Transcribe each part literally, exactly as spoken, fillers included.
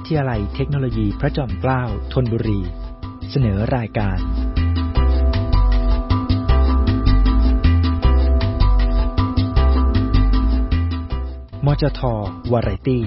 ทยาลัยเทคโนโลยีพระจอมเกล้าธนบุรีเสนอรายการมจท.วาไรตี้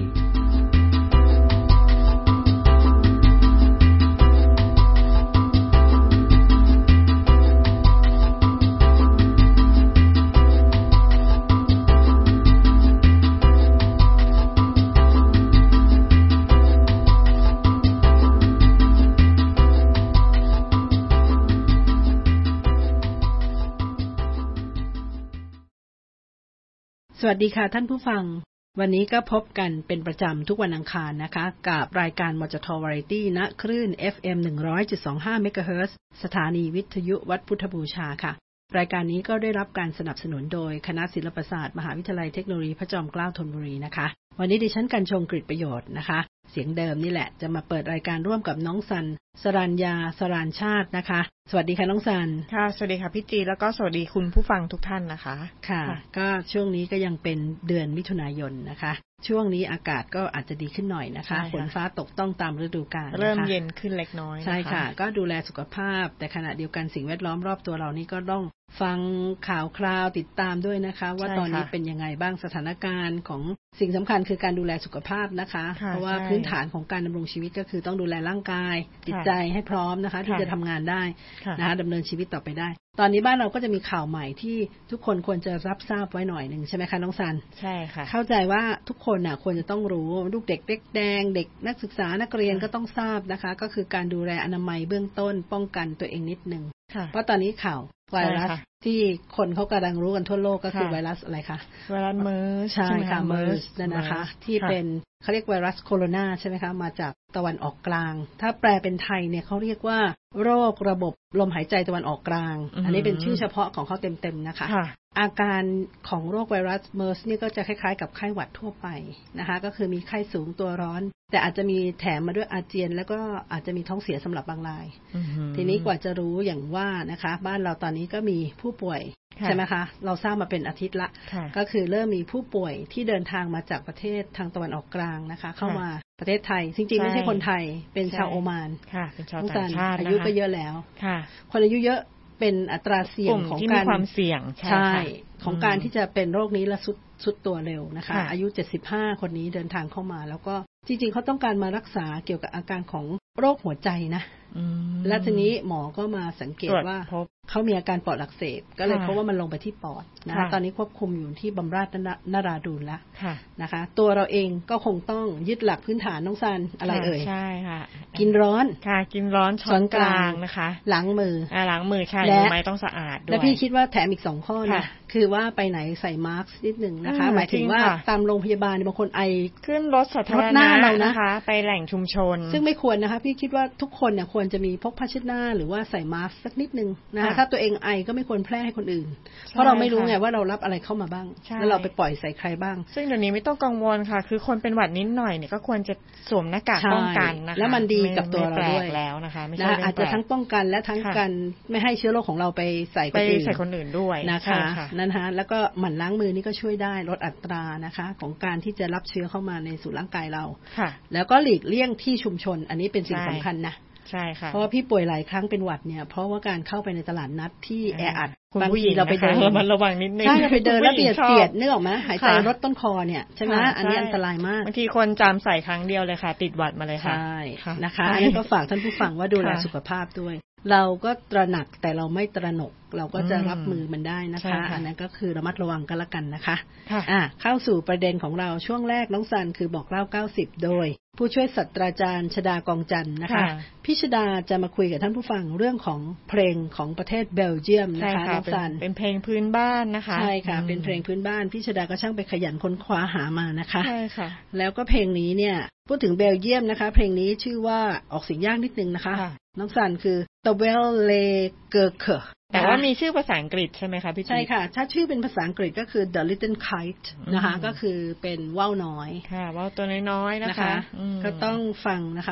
สวัสดีค่ะท่านผู้ฟังวันนี้ก็พบกันเป็นประจำทุกวันอังคารนะคะกับรายการมจท.วาไรตี้ณคลื่น เอฟ เอ็ม หนึ่งร้อยจุดสองห้า เมกะเฮิรตซ์สถานีวิทยุวัดพุทธบูชาค่ะรายการนี้ก็ได้รับการสนับสนุนโดยคณะศิลปศาสตร์มหาวิทยาลัยเทคโนโลยีพระจอมเกล้าธนบุรีนะคะวันนี้ดิฉันกัญชงกฤษประโยชน์นะคะเสียงเดิมนี่แหละจะมาเปิดรายการร่วมกับน้องสันสรัญญาสรานชาตินะคะสวัสดีค่ะน้องสันค่ะสวัสดีค่ะพี่จีแล้วก็สวัสดีคุณผู้ฟังทุกท่านนะคะค่ะก็ช่วงนี้ก็ยังเป็นเดือนมิถุนายนนะคะช่วงนี้อากาศก็อาจจะดีขึ้นหน่อยนะคะฝนฟ้าตกต้องตามฤดูกาลเริ่มเย็นขึ้นเล็กน้อยใช่ค่ะก็ดูแลสุขภาพแต่ขณะเดียวกันสิ่งแวดล้อมรอบตัวเรานี่ก็ต้องฟังข่าวคราวติดตามด้วยนะคะว่าตอนนี้เป็นยังไงบ้างสถานการณ์ของสิ่งสำคัญคือการดูแลสุขภาพนะคะเพราะว่าพื้นฐานของการดำรงชีวิตก็คือต้องดูแลร่างกายจิตใจให้พร้อมนะคะที่จะทำงานได้นะคะดำเนินชีวิตต่อไปได้ตอนนี้บ้านเราก็จะมีข่าวใหม่ที่ทุกคนควรจะรับทราบไว้หน่อยนึงใช่ไหมคะน้องซันใช่ค่ะเข้าใจว่าทุกคนน่ะควรจะต้องรู้ลูกเด็กเล็กแดงเด็กนักศึกษานักเรียนก็ต้องทราบนะคะก็คือการดูแลอนามัยเบื้องต้นป้องกันตัวเองนิดนึงเพราะตอนนี้ข่าวไวรัสที่คนเขากำลังรู้กันทั่วโลกก็คือไวรัสอะไรคะไวรัสเมอร์สใช่ค่ะเมอร์สนั่นนะคะที่เป็นเขาเรียกไวรัสโคโรนาใช่ไหมคะมาจากตะวันออกกลางถ้าแปลเป็นไทยเนี่ยเขาเรียกว่าโรคระบบลมหายใจตะวันออกกลางอันนี้เป็นชื่อเฉพาะของเขาเต็มๆนะคะอาการของโรคไวรัสเมอร์สนี่ก็จะคล้ายๆกับไข้หวัดทั่วไปนะคะก็คือมีไข้สูงตัวร้อนแต่อาจจะมีแถมมาด้วยอาเจียนแล้วก็อาจจะมีท้องเสียสำหรับบางรายทีนี้กว่าจะรู้อย่างว่านะคะบ้านเราตอนนี้ก็มีผู้ป่วยใช่ไหมคะเราทราบมาเป็นอาทิตย์ละก็คือเริ่มมีผู้ป่วยที่เดินทางมาจากประเทศทางตะวันออกกลางนะคะเข้ามาประเทศไทยจริงๆไม่ใช่คนไทยเป็นชาวโอมานค่ะเป็นชาวต่างชาติอายุก็เยอะแล้วคนอายุเยอะเป็นอัตราเสี่ยงของการความเสี่ยงใช่ของการที่จะเป็นโรคนี้และสุดสุดตัวเร็วนะคะอายุเจ็ดสิบห้าคนนี้เดินทางเข้ามาแล้วก็จริงๆเขาต้องการมารักษาเกี่ยวกับอาการของโรคหัวใจนะและทีนี้หมอก็มาสังเกตว่าเขามีอาการปอดอักเสบก็เลยเพราะว่ามันลงไปที่ปอดนะคะตอนนี้ควบคุมอยู่ที่บำราศนราดูลแล้วนะคะตัวเราเองก็คงต้องยึดหลักพื้นฐานน้องซันอะไรเอ่ยใช่ค่ะกินร้อนค่ะกินร้อนช้อนกลางนะคะล้างมืออ่าล้างมือใช่มือไม้ต้องสะอาดด้วยและพี่คิดว่าแถมอีกสองข้อนะคือว่าไปไหนใส่มาสก์นิดนึงนะคะหมายถึงว่าตามโรงพยาบาลบางคนไอขึ้นรถสาธารณะนะคะไปแหล่งชุมชนซึ่งไม่ควรนะคะพี่คิดว่าทุกคนเนี่ยควรจะมีพกผ้าเช็ดหน้าหรือว่าใส่มาสก์สักนิดนึงนะคะถ้าตัวเองไอก็ไม่ควรแพร่ให้คนอื่นเพราะเราไม่รู้ไงว่าเรารับอะไรเข้ามาบ้างแล้วเราไปปล่อยใส่ใครบ้างซึ่งเดี๋ยวนี้ไม่ต้องกังวลค่ะคือคนเป็นหวัดนิดหน่อยเนี่ยก็ควรจะสวมหน้ากากป้องกันนะคะแล้วมันดีกับตัวเราด้วยแล้วนะคะไม่ใช่อาจจะทั้งป้องกันและทั้งกันไม่ให้เชื้อโรคของเราไปใส่คนอื่นไปใส่คนอื่นด้วยนะคะนั่นฮะแล้วก็หมั่นล้างมือนี่ก็ช่วยได้ลดอัตรานะคะของการที่จะรับเชื้อเข้ามาในสู่ร่างกายเราแล้วก็หลีกเลี่ยงที่ชุมชนอันนี้เป็นสิ่งสำคัญนะใช่ค่ะเพราะว่าพี่ป่วยหลายครั้งเป็นหวัดเนี่ยเพราะว่าการเข้าไปในตลาดนัดที่แออัดบางทีเราไปเดินมันระวังนิดนึงใช่เราไปเดินแล้วเบียดเสียดนึกออกไหมหายใจรถต้นคอเนี่ยใช่ไหมอันนี้อันตรายมากบางทีคนจามใส่ครั้งเดียวเลยค่ะติดหวัดมาเลยค่ะใช่นะคะอันนี้ก็ฝากท่านผู้ฟังว่าดูแลสุขภาพด้วยเราก็ตระหนักแต่เราไม่ตระหนกเราก็จะรับมือมันได้นะคะอันนั้นก็คือระมัดระวังกันละกันนะคะอ่ะเข้าสู่ประเด็นของเราช่วงแรกน้องซันคือบอกเล่าเก้าสิบโดยผู้ช่วยศาสตราจารย์ชดากองจันทร์นะคะพี่ชดาจะมาคุยกับท่านผู้ฟังเรื่องของเพลงของประเทศเบลเยียมนะคะน้องซันเป็นเพลงพื้นบ้านนะคะใช่ค่ะเป็นเพลงพื้นบ้านพี่ชดาก็ช่างไปขยันค้นคว้าหามานะคะใช่ค่ะแล้วก็เพลงนี้เนี่ยพูดถึงเบลเยียมนะคะเพลงนี้ชื่อว่าออกเสียงยากนิดนึงนะคะน้องซันคือ The Well Le Gerke แต่ว่ามีชื่อภาษาอังกฤษใช่ไหมคะพี่ใช่ค่ะถ้าชื่อเป็นภาษาอังกฤษก็คือ The Little Kite นะคะก็คือเป็นว่าวน้อยค่ะว่าวตัวน้อยๆนะคะก็ต้องฟังนะคะว่า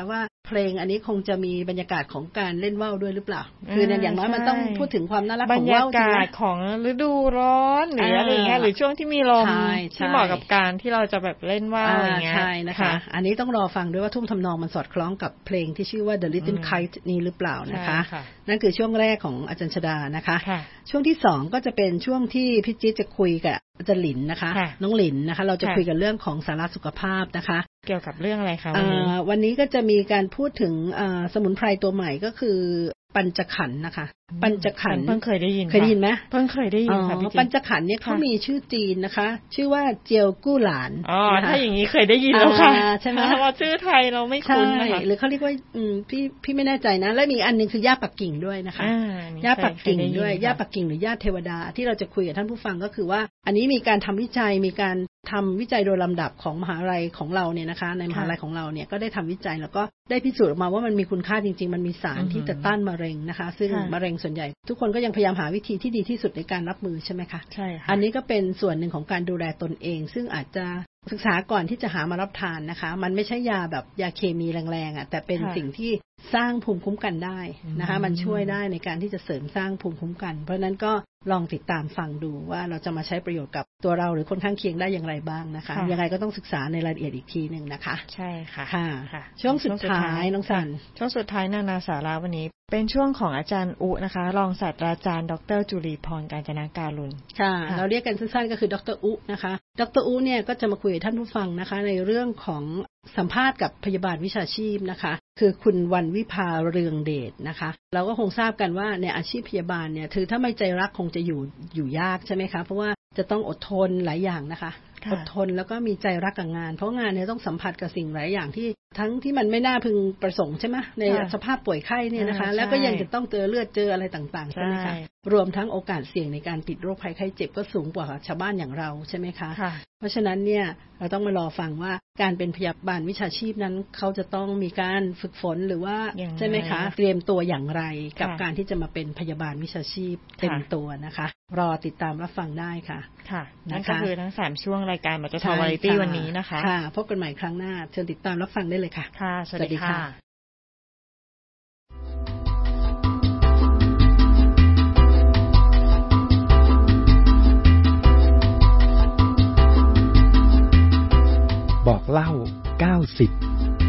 เพลงอันนี้คงจะมีบรรยากาศของการเล่นว่าวด้วยหรือเปล่าคืออย่างน้อยมันต้องพูดถึงความน่ารักของว่าวบรรยากาศของฤดูร้อนหรืออะไรเงี้ยหรือช่วงที่มีลมที่เหมาะกับการที่เราจะแบบเล่นว่าวอย่างเงี้ยใช่นะคะอันนี้ต้องรอฟังด้วยว่าทุ่งทำนองมันสอดคล้องกับเพลงที่ชื่อว่า The Little Kite นี้หรือเปล่านะคะนั่นคือช่วงแรกของอาจารย์ชดานะคะช่วงที่สองก็จะเป็นช่วงที่พี่จิ๊ดจะคุยกับอาจารย์หลินนะคะน้องหลินนะคะเราจะคุยกันเรื่องของสาระสุขภาพนะคะเกี่ยวกับเรื่องอะไรคะวันนี้วันนี้ก็จะมีการพูดถึงสมุนไพรตัวใหม่ก็คือปัญจขันธ์นะคะปัญจขันธ์เพิ่งเคยได้ยินเคยได้ยินไหมเพิ่งเคยได้ยินค่ะพี่จิ๊ดปัญจขันธ์เนี่ยเขามีชื่อจีนนะคะชื่อว่าเจียวกู้หลานอ๋อถ้าอย่างนี้เคยได้ยินแล้วค่ะใช่ไหมเพราะว่าชื่อไทยเราไม่คุ้นนะคะหรือเขาเรียกว่าพี่พี่ไม่แน่ใจนะและมีอันนึงคือย่าปักกิ่งด้วยนะคะย่าปักกิ่งด้วยย่าปักกิ่งหรือย่าเทวดาที่เราจะคุยกับท่านผู้ฟังก็คือว่าอันนี้มีการทำวิจัยมีการทำวิจัยโดยลำดับของมหาลัยของเราเนี่ยนะคะในมหาลัยของเราเนี่ยก็ได้ทำวิจัยแล้วก็ได้พิสูจน์ออกมาว่ามันมีคุณค่าจริงๆมันมีสารที่จะต้านมะเร็งนะคะซึ่งมะเร็งส่วนใหญ่ทุกคนก็ยังพยายามหาวิธีที่ดีที่สุดในการรับมือใช่ไหมคะใช่ค่ะอันนี้ก็เป็นส่วนหนึ่งของการดูแลตนเองซึ่งอาจจะศึกษาก่อนที่จะหามารับทานนะคะมันไม่ใช่ยาแบบยาเคมีแรงๆอ่ะแต่เป็นสิ่งที่สร้างภูมิคุ้มกันได้นะคะมันช่วยได้ในการที่จะเสริมสร้างภูมิคุ้มกันเพราะนั้นก็ลองติดตามฟังดูว่าเราจะมาใช้ประโยชน์กับตัวเราหรือคนข้างเคียงได้อย่างไรบ้างนะคะยังไงก็ต้องศึกษาในรายละเอียดอีกทีนึงนะคะใช่ค่ะค่ะช่วงสุดท้ายน้องสันช่วงสุดท้ายนานาสาระวันนี้เป็นช่วงของอาจารย์อุนะคะรองศาสตราจารย์ดรจุลีพรกาญจนาการุณค่ะเราเรียกกันสั้นๆก็คือดรอุนะคะดรอุเนี่ยก็จะมาคุยกับท่านผู้ฟังนะคะในเรื่องของสัมภาษณ์กับพยาบาลวิชาชีพนะคะคือคุณวรรณวิภาเรืองเดชนะคะเราก็คงทราบกันว่าในอาชีพพยาบาลเนี่ยถือถ้าไม่ใจรักคงจะอยู่อยู่ยากใช่ไหมคะเพราะว่าจะต้องอดทนหลายอย่างนะคะอดทนแล้วก็มีใจรักกับงานเพราะงานเนี่ยต้องสัมผัสกับสิ่งหลายอย่างที่ทั้งที่มันไม่น่าพึงประสงค์ใช่ไหมในสภาพป่วยไข้เนี่ยนะคะแล้วก็ยังจะต้องเจอเลือดเจออะไรต่างๆใช่ไหมคะรวมทั้งโอกาสเสี่ยงในการติดโรคภัยไข้เจ็บก็สูงกว่าชาวบ้านอย่างเราใช่ไหมคะเพราะฉะนั้นเนี่ยเราต้องมารอฟังว่าการเป็นพยาบาลวิชาชีพนั้นเขาจะต้องมีการฝึกฝนหรือว่าใช่ไหมคะเตรียมตัวอย่างไรกับการที่จะมาเป็นพยาบาลวิชาชีพเต็มตัวนะคะรอติดตามรับฟังได้ค่ะค่ะนั่นก็คือทั้งสามช่วงรายการบัตรทาวาไรตี้วันนี้นะคะค่ะพบกันใหม่ครั้งหน้าเชิญติดตามรับฟังได้เลยค่ะค่ะสวัสดีค่ะบอกเล่าเก้าสิบ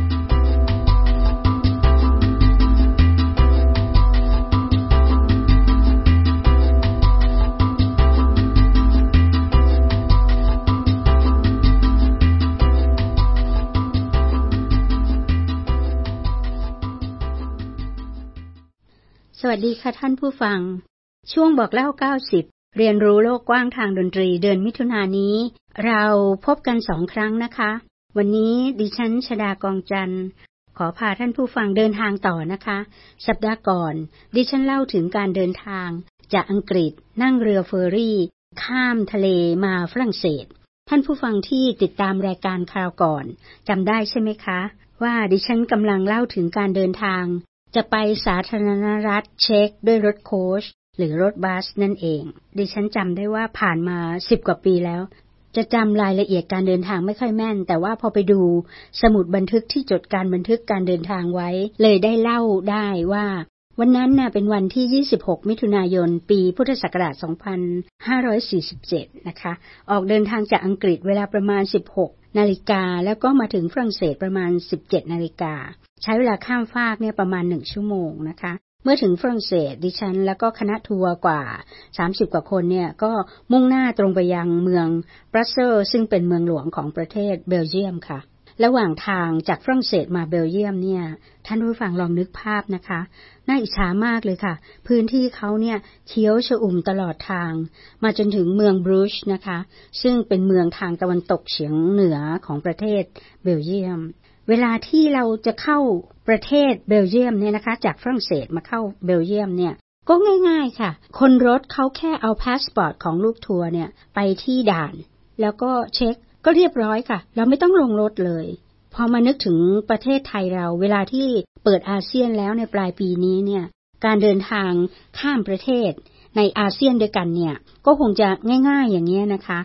สวัสดีค่ะท่านผู้ฟังช่วงบอกเล่าเก้าสิบเรียนรู้โลกกว้างทางดนตรีเดือนมิถุนายนนี้เราพบกันสองครั้งนะคะวันนี้ดิฉันชฎากองจันทร์ขอพาท่านผู้ฟังเดินทางต่อนะคะสัปดาห์ก่อนดิฉันเล่าถึงการเดินทางจากอังกฤษนั่งเรือเฟอร์รี่ข้ามทะเลมาฝรั่งเศสท่านผู้ฟังที่ติดตามรายการคราวก่อนจำได้ใช่ไหมคะว่าดิฉันกำลังเล่าถึงการเดินทางจะไปสาธารณรัฐเช็กด้วยรถโค้ชหรือรถบัสนั่นเองดิฉันจำได้ว่าผ่านมาสิบกว่าปีแล้วจะจำรายละเอียดการเดินทางไม่ค่อยแม่นแต่ว่าพอไปดูสมุดบันทึกที่จดการบันทึกการเดินทางไว้เลยได้เล่าได้ว่าวันนั้นน่ะเป็นวันที่ยี่สิบหกมิถุนายนปีพุทธศักราชสองพันห้าร้อยสี่สิบเจ็ดนะคะออกเดินทางจากอังกฤษเวลาประมาณสิบหกนาฬิกาแล้วก็มาถึงฝรั่งเศสประมาณสิบเจ็ดนาฬิกาใช้เวลาข้ามฟากเนี่ยประมาณหนึ่งชั่วโมงนะคะเมื่อถึงฝรั่งเศสดิฉันแล้วก็คณะทัวร์กว่าสามสิบกว่าคนเนี่ยก็มุ่งหน้าตรงไปยังเมืองบรัสเซลส์ซึ่งเป็นเมืองหลวงของประเทศเบลเยียมค่ะระหว่างทางจากฝรั่งเศสมาเบลเยียมเนี่ยท่านผู้ฟังลองนึกภาพนะคะน่าอิจฉามากเลยค่ะพื้นที่เขาเนี่ยเขียวชอุ่มตลอดทางมาจนถึงเมืองบรูชนะคะซึ่งเป็นเมืองทางตะวันตกเฉียงเหนือของประเทศเบลเยียมเวลาที่เราจะเข้าประเทศเบลเยียมเนี่ยนะคะจากฝรั่งเศสมาเข้าเบลเยียมเนี่ยก็ง่ายๆค่ะคนรถเขาแค่เอาพาสปอร์ตของลูกทัวร์เนี่ยไปที่ด่านแล้วก็เช็คก็เรียบร้อยค่ะเราไม่ต้องลงรถเลยพอมานึกถึงประเทศไทยเราเวลาที่เปิดอาเซียนแล้วในปลายปีนี้เนี่ยการเดินทางข้ามประเทศในอาเซียนด้วยกันเนี่ยก็คงจะง่ายๆอย่างนี้นะคะจ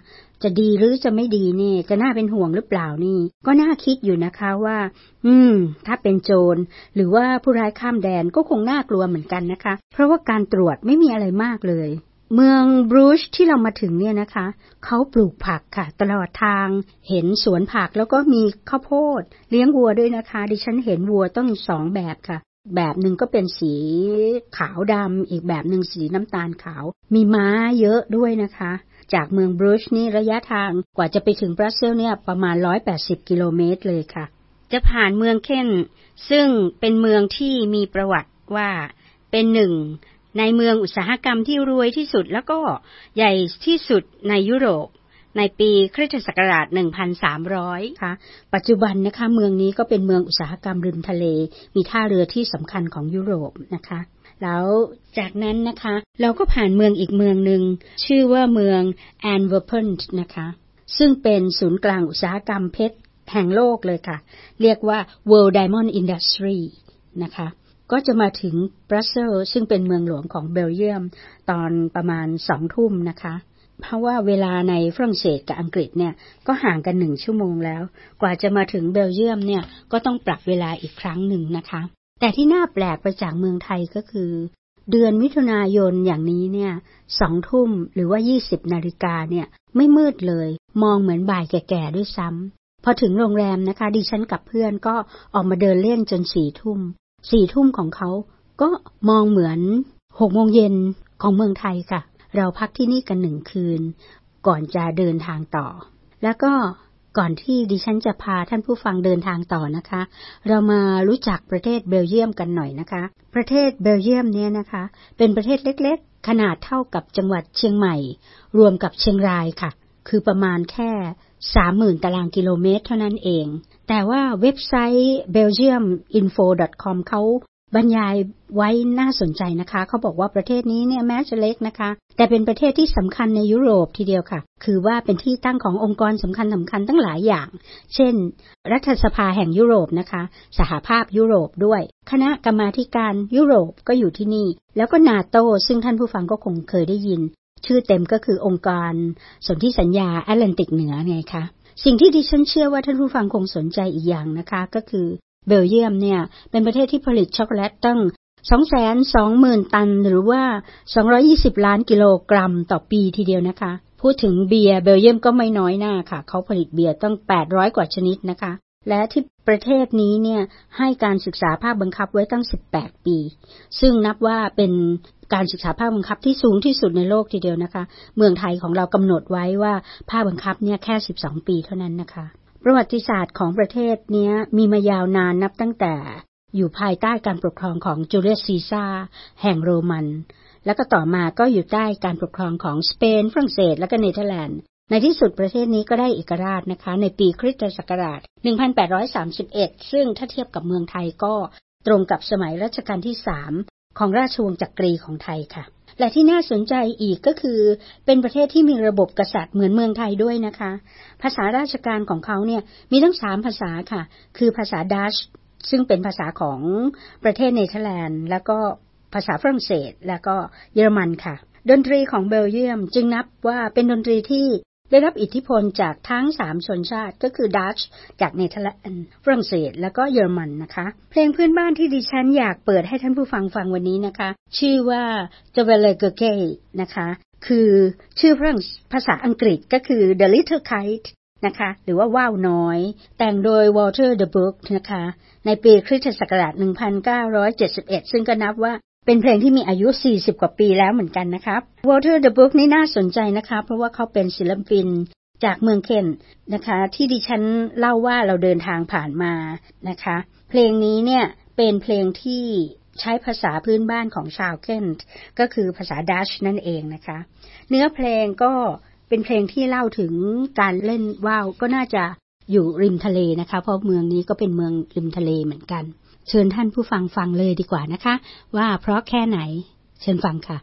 จะดีหรือจะไม่ดีนี่จะน่าเป็นห่วงหรือเปล่านี่ก็น่าคิดอยู่นะคะว่าอืมถ้าเป็นโจรหรือว่าผู้ร้ายข้ามแดนก็คงน่ากลัวเหมือนกันนะคะเพราะว่าการตรวจไม่มีอะไรมากเลยเมืองบรูชที่เรามาถึงเนี่ยนะคะเขาปลูกผักค่ะตลอดทางเห็นสวนผักแล้วก็มีข้าวโพดเลี้ยงวัวด้วยนะคะดิฉันเห็นวัวต้องสองแบบค่ะแบบหนึ่งก็เป็นสีขาวดำอีกแบบหนึ่งสีน้ำตาลขาวมีม้าเยอะด้วยนะคะจากเมืองบรูชนี่ระยะทางกว่าจะไปถึงบรัสเซลส์เนี่ยประมาณหนึ่งร้อยแปดสิบกิโลเมตรเลยค่ะจะผ่านเมืองเคนซึ่งเป็นเมืองที่มีประวัติว่าเป็นหนึ่งในเมืองอุตสาหกรรมที่รวยที่สุดแล้วก็ใหญ่ที่สุดในยุโรปในปีคริสตศักราชหนึ่งพันสามร้อยค่ะปัจจุบันนะคะเมืองนี้ก็เป็นเมืองอุตสาหกรรมริมทะเลมีท่าเรือที่สำคัญของยุโรปนะคะแล้วจากนั้นนะคะเราก็ผ่านเมืองอีกเมืองหนึ่งชื่อว่าเมืองแอนเวอร์เพนนะคะซึ่งเป็นศูนย์กลางอุตสาหกรรมเพชรแห่งโลกเลยค่ะเรียกว่า World Diamond Industry นะคะก็จะมาถึงบรัสเซลส์ซึ่งเป็นเมืองหลวงของเบลเยียมตอนประมาณสองทุ่มนะคะเพราะว่าเวลาในฝรั่งเศสกับอังกฤษเนี่ยก็ห่างกันหนึ่งชั่วโมงแล้วกว่าจะมาถึงเบลเยียมเนี่ยก็ต้องปรับเวลาอีกครั้งหนึ่งนะคะแต่ที่น่าแปลกไปจากเมืองไทยก็คือเดือนมิถุนายนอย่างนี้เนี่ยสองทุ่มหรือว่ายี่สิบนาฬิกาเนี่ยไม่มืดเลยมองเหมือนบ่ายแก่ๆด้วยซ้ำพอถึงโรงแรมนะคะดิฉันกับเพื่อนก็ออกมาเดินเล่นจนสี่ทุ่มสี่ทุ่มของเขาก็มองเหมือนหกโมงเย็นของเมืองไทยค่ะเราพักที่นี่กันหนึ่งคืนก่อนจะเดินทางต่อแล้วก็ก่อนที่ดิฉันจะพาท่านผู้ฟังเดินทางต่อนะคะเรามารู้จักประเทศเบลเยียมกันหน่อยนะคะประเทศเบลเยียมเนี่ยนะคะเป็นประเทศเล็กๆขนาดเท่ากับจังหวัดเชียงใหม่รวมกับเชียงรายค่ะคือประมาณแค่ สามหมื่น ตารางกิโลเมตรเท่านั้นเองแต่ว่าเว็บไซต์ เบลเจียมอินโฟ ดอท คอม เขาบรรยายไว้น่าสนใจนะคะเขาบอกว่าประเทศนี้เนี่ยแม้จะเล็กนะคะแต่เป็นประเทศที่สำคัญในยุโรปทีเดียวค่ะคือว่าเป็นที่ตั้งขององค์กรสำคัญสำคัญตั้งหลายอย่างเช่นรัฐสภาแห่งยุโรปนะคะสหภาพยุโรปด้วยคณะกรรมาธิการยุโรปก็อยู่ที่นี่แล้วก็นาโตซึ่งท่านผู้ฟังก็คงเคยได้ยินชื่อเต็มก็คือองค์การสนธิสัญญาแอตแลนติกเหนือไงคะสิ่งที่ดิฉันเชื่อว่าท่านผู้ฟังคงสนใจอีกอย่างนะคะก็คือเบลเยียมเนี่ยเป็นประเทศที่ผลิตช็อกโกแลตตั้ง สองแสนสองหมื่น ตันหรือว่าสองร้อยยี่สิบล้านกิโลกรัมต่อปีทีเดียวนะคะพูดถึงเบียร์เบลเยียมก็ไม่น้อยหน้าค่ะเขาผลิตเบียร์ตั้งแปดร้อยกว่าชนิดนะคะและที่ประเทศนี้เนี่ยให้การศึกษาภาคบังคับไว้ตั้งสิบแปดปีซึ่งนับว่าเป็นการศึกษาภาคบังคับที่สูงที่สุดในโลกทีเดียวนะคะเมืองไทยของเรากำหนดไว้ว่าภาคบังคับเนี่ยแค่สิบสองปีเท่านั้นนะคะประวัติศาสตร์ของประเทศนี้มีมายาวนานนับตั้งแต่อยู่ภายใต้การปกครองของจูเลียสซีซ่าแห่งโรมันแล้วก็ต่อมาก็อยู่ใต้การปกครองของสเปนฝรั่งเศสและก็เนเธอร์แลนด์ในที่สุดประเทศนี้ก็ได้เอกราชนะคะในปีคริสตศักราชหนึ่งพันแปดร้อยสามสิบเอ็ดซึ่งถ้าเทียบกับเมืองไทยก็ตรงกับสมัยรัชกาลที่สามของราชวงศ์จักรีของไทยค่ะและที่น่าสนใจอีกก็คือเป็นประเทศที่มีระบบกษัตริย์เหมือนเมืองไทยด้วยนะคะภาษาราชการของเขาเนี่ยมีทั้งสามภาษาค่ะคือภาษาดัชซึ่งเป็นภาษาของประเทศเนเธอร์แลนด์แล้วก็ภาษาฝรั่งเศสแล้วก็เยอรมันค่ะดนตรีของเบลเยียมจึงนับว่าเป็นดนตรีที่ได้รับอิทธิพลจากทั้งสามชนชาติก็คือดัชจากเนเธอร์แลนด์ฝรั่งเศสแล้วก็เยอรมันนะคะเพลงพื้นบ้านที่ดิฉันอยากเปิดให้ท่านผู้ฟังฟังวันนี้นะคะชื่อว่า The Vellegerke นะคะคือชื่อฝรั่งภาษาอังกฤษก็คือ The Little Kite นะคะหรือว่าว่าวน้อยแต่งโดยวอลเตอร์ เดอะบุ๊กนะคะในปีคริสตศักราชหนึ่งพันเก้าร้อยเจ็ดสิบเอ็ดซึ่งก็นับว่าเป็นเพลงที่มีอายุสี่สิบกว่าปีแล้วเหมือนกันนะครับ Walter the Book นี่น่าสนใจนะคะเพราะว่าเขาเป็นศิลปินจากเมืองเคนนะคะที่ดิฉันเล่าว่าเราเดินทางผ่านมานะคะเพลงนี้เนี่ยเป็นเพลงที่ใช้ภาษาพื้นบ้านของชาวเคนก็คือภาษาดัชนั่นเองนะคะเนื้อเพลงก็เป็นเพลงที่เล่าถึงการเล่นว่าวก็น่าจะอยู่ริมทะเลนะคะเพราะเมืองนี้ก็เป็นเมืองริมทะเลเหมือนกันเชิญท่านผู้ฟังฟังเลยดีกว่านะคะว่าเพราะแค่ไหนเชิญฟังค่ะ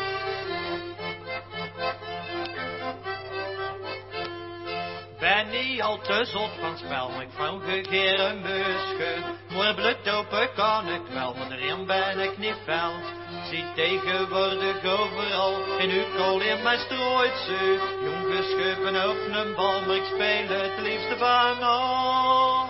Benny niet al te zot van spel, maar ik vrouw gegeer een meusje. Maar bloed open kan ik wel, maar erin ben ik niet fel. Zie tegenwoordig overal, in uw kool in mij strooit ze. Jong geschuiven op een bal, maar ik speel het liefste van al.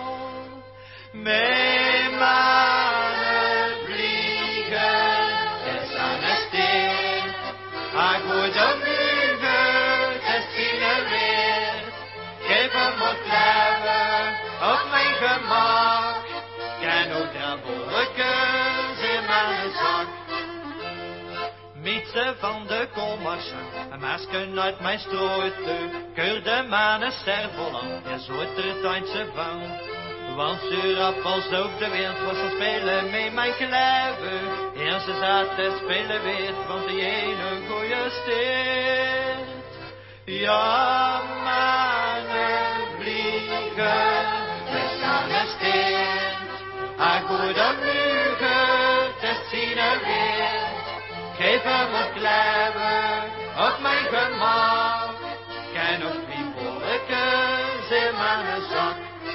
Mijn mannen vliegen, het is aan de steen. Hij gooit op vliegen, het is geen weer. Geef hem wat leven, op mijn gemak. Ken ook drabbelkens in mijn zak. Mietse van de kommersen, een masken uit mijn strooite. Keur de mannen servolan, en zo het tuintje van. Want zuurappels op de wind was ze spelen met mijn kleven. En ze zaten spelen weer, want die ene goeie steert. Ja, mannen vliegen, we staan een steert. Hij gooit op vliegen, het zien er weer. Geef hem wat kleven, op mijn gemak. Ken ook wie bolletjes in mijn zak.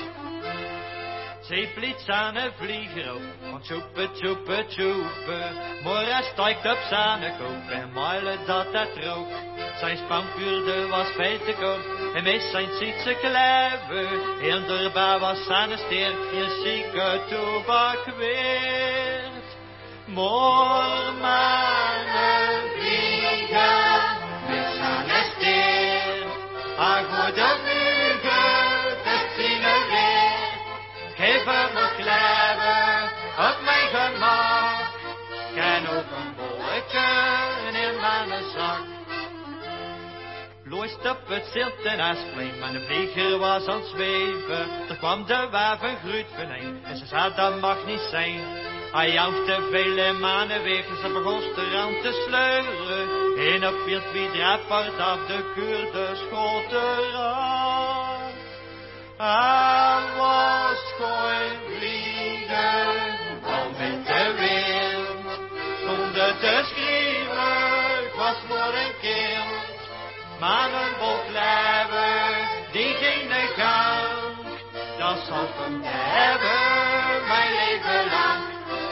Ze vliegt aan een vlieger op, want tjoepe, tjoepe, tjoepe. Maar hij stijgt op zijn kop en muilen dat het rook. Zijn spankuurde was veel te kort en met zijn ziet ze kleven. En daarbij was zijn ster een zieke toebak weert. Maar mannen vliegen met zijn ster. Hij gooit op vliegen, het zien er weer. Geef hem wat kleven, op mijn gemak. Ken ook een bolletje in mijn zak. Looist op het zilt en asplein, maar de vlieger was aan het zweven. Er kwam de waven gruut vaneen, en ze zei dat mag niet zijn. Hij jouwde vele maanden weg, en ze begon eraan te sleuren. En op viel wie draapart af de kuur de schoot eraan. Hij was gewoon vliegen, al met de wind. Zonder te schreeuwen, ik was voor een kind. Maar een bolklever, die ging de gang. Dat zal ik hem hebben, mijn leven lang.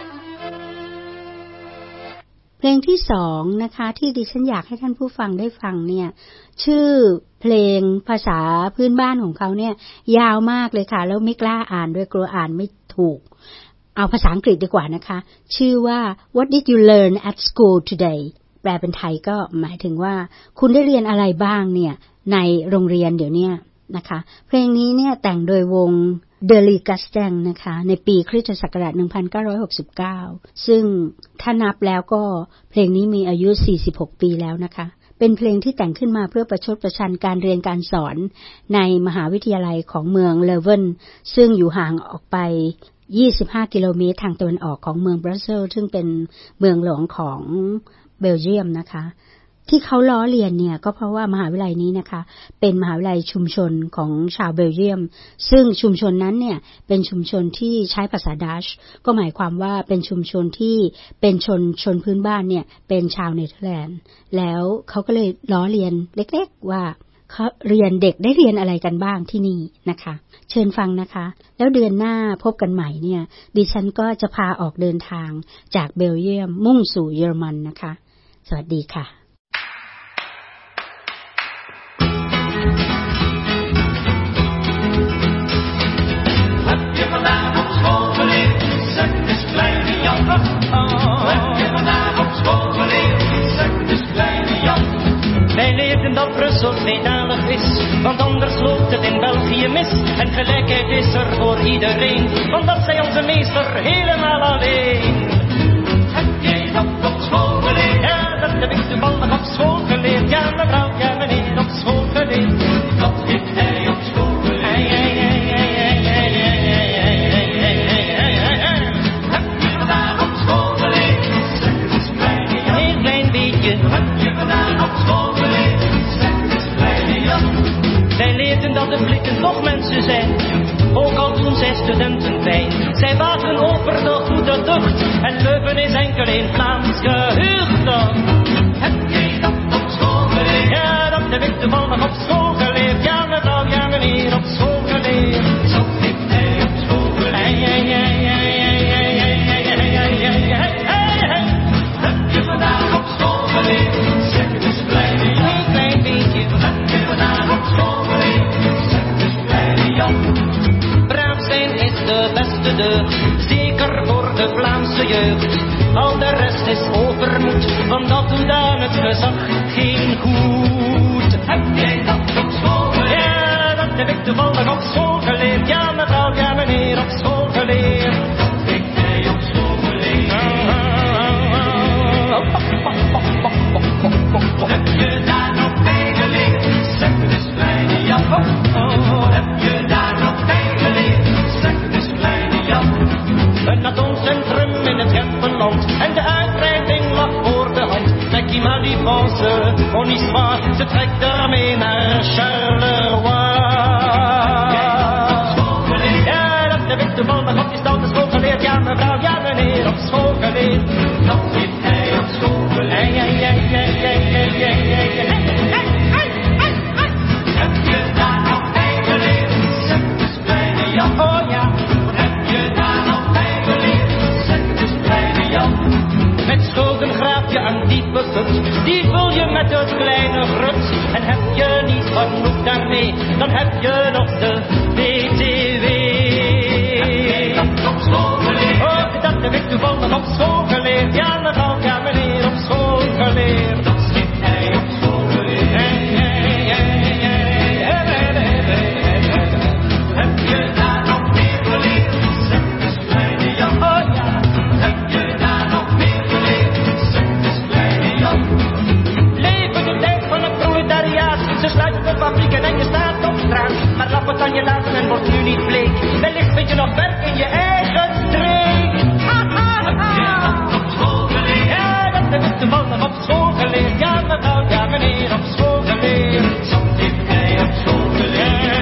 เพลงที่สองนะคะที่ดิฉันอยากให้ท่านผู้ฟังได้ฟังเนี่ยชื่อเพลงภาษาพื้นบ้านของเขาเนี่ยยาวมากเลยค่ะแล้วไม่กล้าอ่านด้วยกลัวอ่านไม่ถูกเอาภาษาอังกฤษดีกว่านะคะชื่อว่า What did you learn at school today แปลเป็นไทยก็หมายถึงว่าคุณได้เรียนอะไรบ้างเนี่ยในโรงเรียนเดี๋ยวนี้นะคะเพลงนี้เนี่ยแต่งโดยวงเดลีกัสแตงนะคะในปีคริสตศักราชหนึ่งพันเก้าร้อยหกสิบเก้าซึ่งถ้านับแล้วก็เพลงนี้มีอายุสี่สิบหกปีแล้วนะคะเป็นเพลงที่แต่งขึ้นมาเพื่อประชดประชันการเรียนการสอนในมหาวิทยาลัยของเมืองเลเวนซึ่งอยู่ห่างออกไปยี่สิบห้ากิโลเมตรทางตะวันออกของเมืองบรัสเซลส์ซึ่งเป็นเมืองหลวงของเบลเยียมนะคะที่เขาล้อเลียนเนี่ยก็เพราะว่ามหาวิทยาลัยนี้นะคะเป็นมหาวิทยาลัยชุมชนของชาวเบลเยียมซึ่งชุมชนนั้นเนี่ยเป็นชุมชนที่ใช้ภาษาดัชก็หมายความว่าเป็นชุมชนที่เป็นชนชนพื้นบ้านเนี่ยเป็นชาวเนเธอร์แลนด์แล้วเขาก็เลยล้อเลียนเล็กๆว่าเขาเรียนเด็กได้เรียนอะไรกันบ้างที่นี่นะคะเชิญฟังนะคะแล้วเดือนหน้าพบกันใหม่เนี่ยดิฉันก็จะพาออกเดินทางจากเบลเยียมมุ่งสู่เยอรมันนะคะสวัสดีค่ะ Wij leerden dat Brussel tweetalig is, want anders loopt het in België mis. En gelijkheid is er voor iedereen, want dat zei onze meester helemaal alleen. Heb jij dat op school geleerd? Ja, dat heb ik toevallig op school geleerd. Ja, mevrouw, ja meneer, op school geleerd. Dat heeft hij op school geleerd. Hey, hey, hey, hey, hey, hey, hey, hey, hey, hey, hey, hey. Heb je vandaag op school geleerd? Zeg het eens kleine Jan. Een heel klein beetje. Heb je vandaag op school geleerd? Wij leerden dat de blikken toch mensen zijn, ook al doen zij studenten pijn. Zij waken over de goede, de onze jeugd. Al de rest is overmoed, want dat doet aan het gezag geen goed. Heb jij dat op school geleerd? Ja, dat heb ik toevallig op school geleerd. Ja mevrouw, ja meneer, op school geleerd. Dat heb jij op school geleerd. Heb je daar nog bij geleerd? Zeg dus kleine Jan. Heb je daar nog bij geleerd? Zeg dus kleine Jan. Een atoomcentrum in het Gempenland en de uitbreiding lag voor de hand. Becky Malifonse, on histoire, ze trekt daarmee naar Charleroi. Ja, dat heb ik toevallig op die stoute school geleerd. Ja mevrouw, ja meneer, op school geleerd. Dat heeft hij op school geleerd. Ja, ja, ja, ja, ja, ja, ja, ja. Heb je daar nog bij geleerd? Zeg dus kleine Jan. Oh ja. Heb je daar nog bij geleerd? Zeg dus kleine Jan. Met schulden graaf je een diepe put, die vul je met een kleine grut. En heb je niet genoeg daarmee, dan heb je nog de B T W. Heb jij dat op school geleerd? Oh, dat heb ik toevallig op school geleerd. Ja mevrouw, ja meneer, op school geleerd. Dat schrift hij op school geleerd. Heb je daar nog meer geleerd? Zeg dus kleine Jan. Oh ja. Heb je daar nog meer geleerd? Zeg dus kleine Jan. Leven de tijd van het proletariaat. Ze sluiten de fabrieken en je staat op straat. Maar lap het aan je laten en wordt nu niet bleek. Wellicht vind je nog werk in je eigen streek. Ha ha ha. Heb je dat op school geleerd? Ja, dat heb ik toevallig op school geleerd. Ja mevrouw, ja meneer, op school geleerd. Dat heeft hij op school geleerd.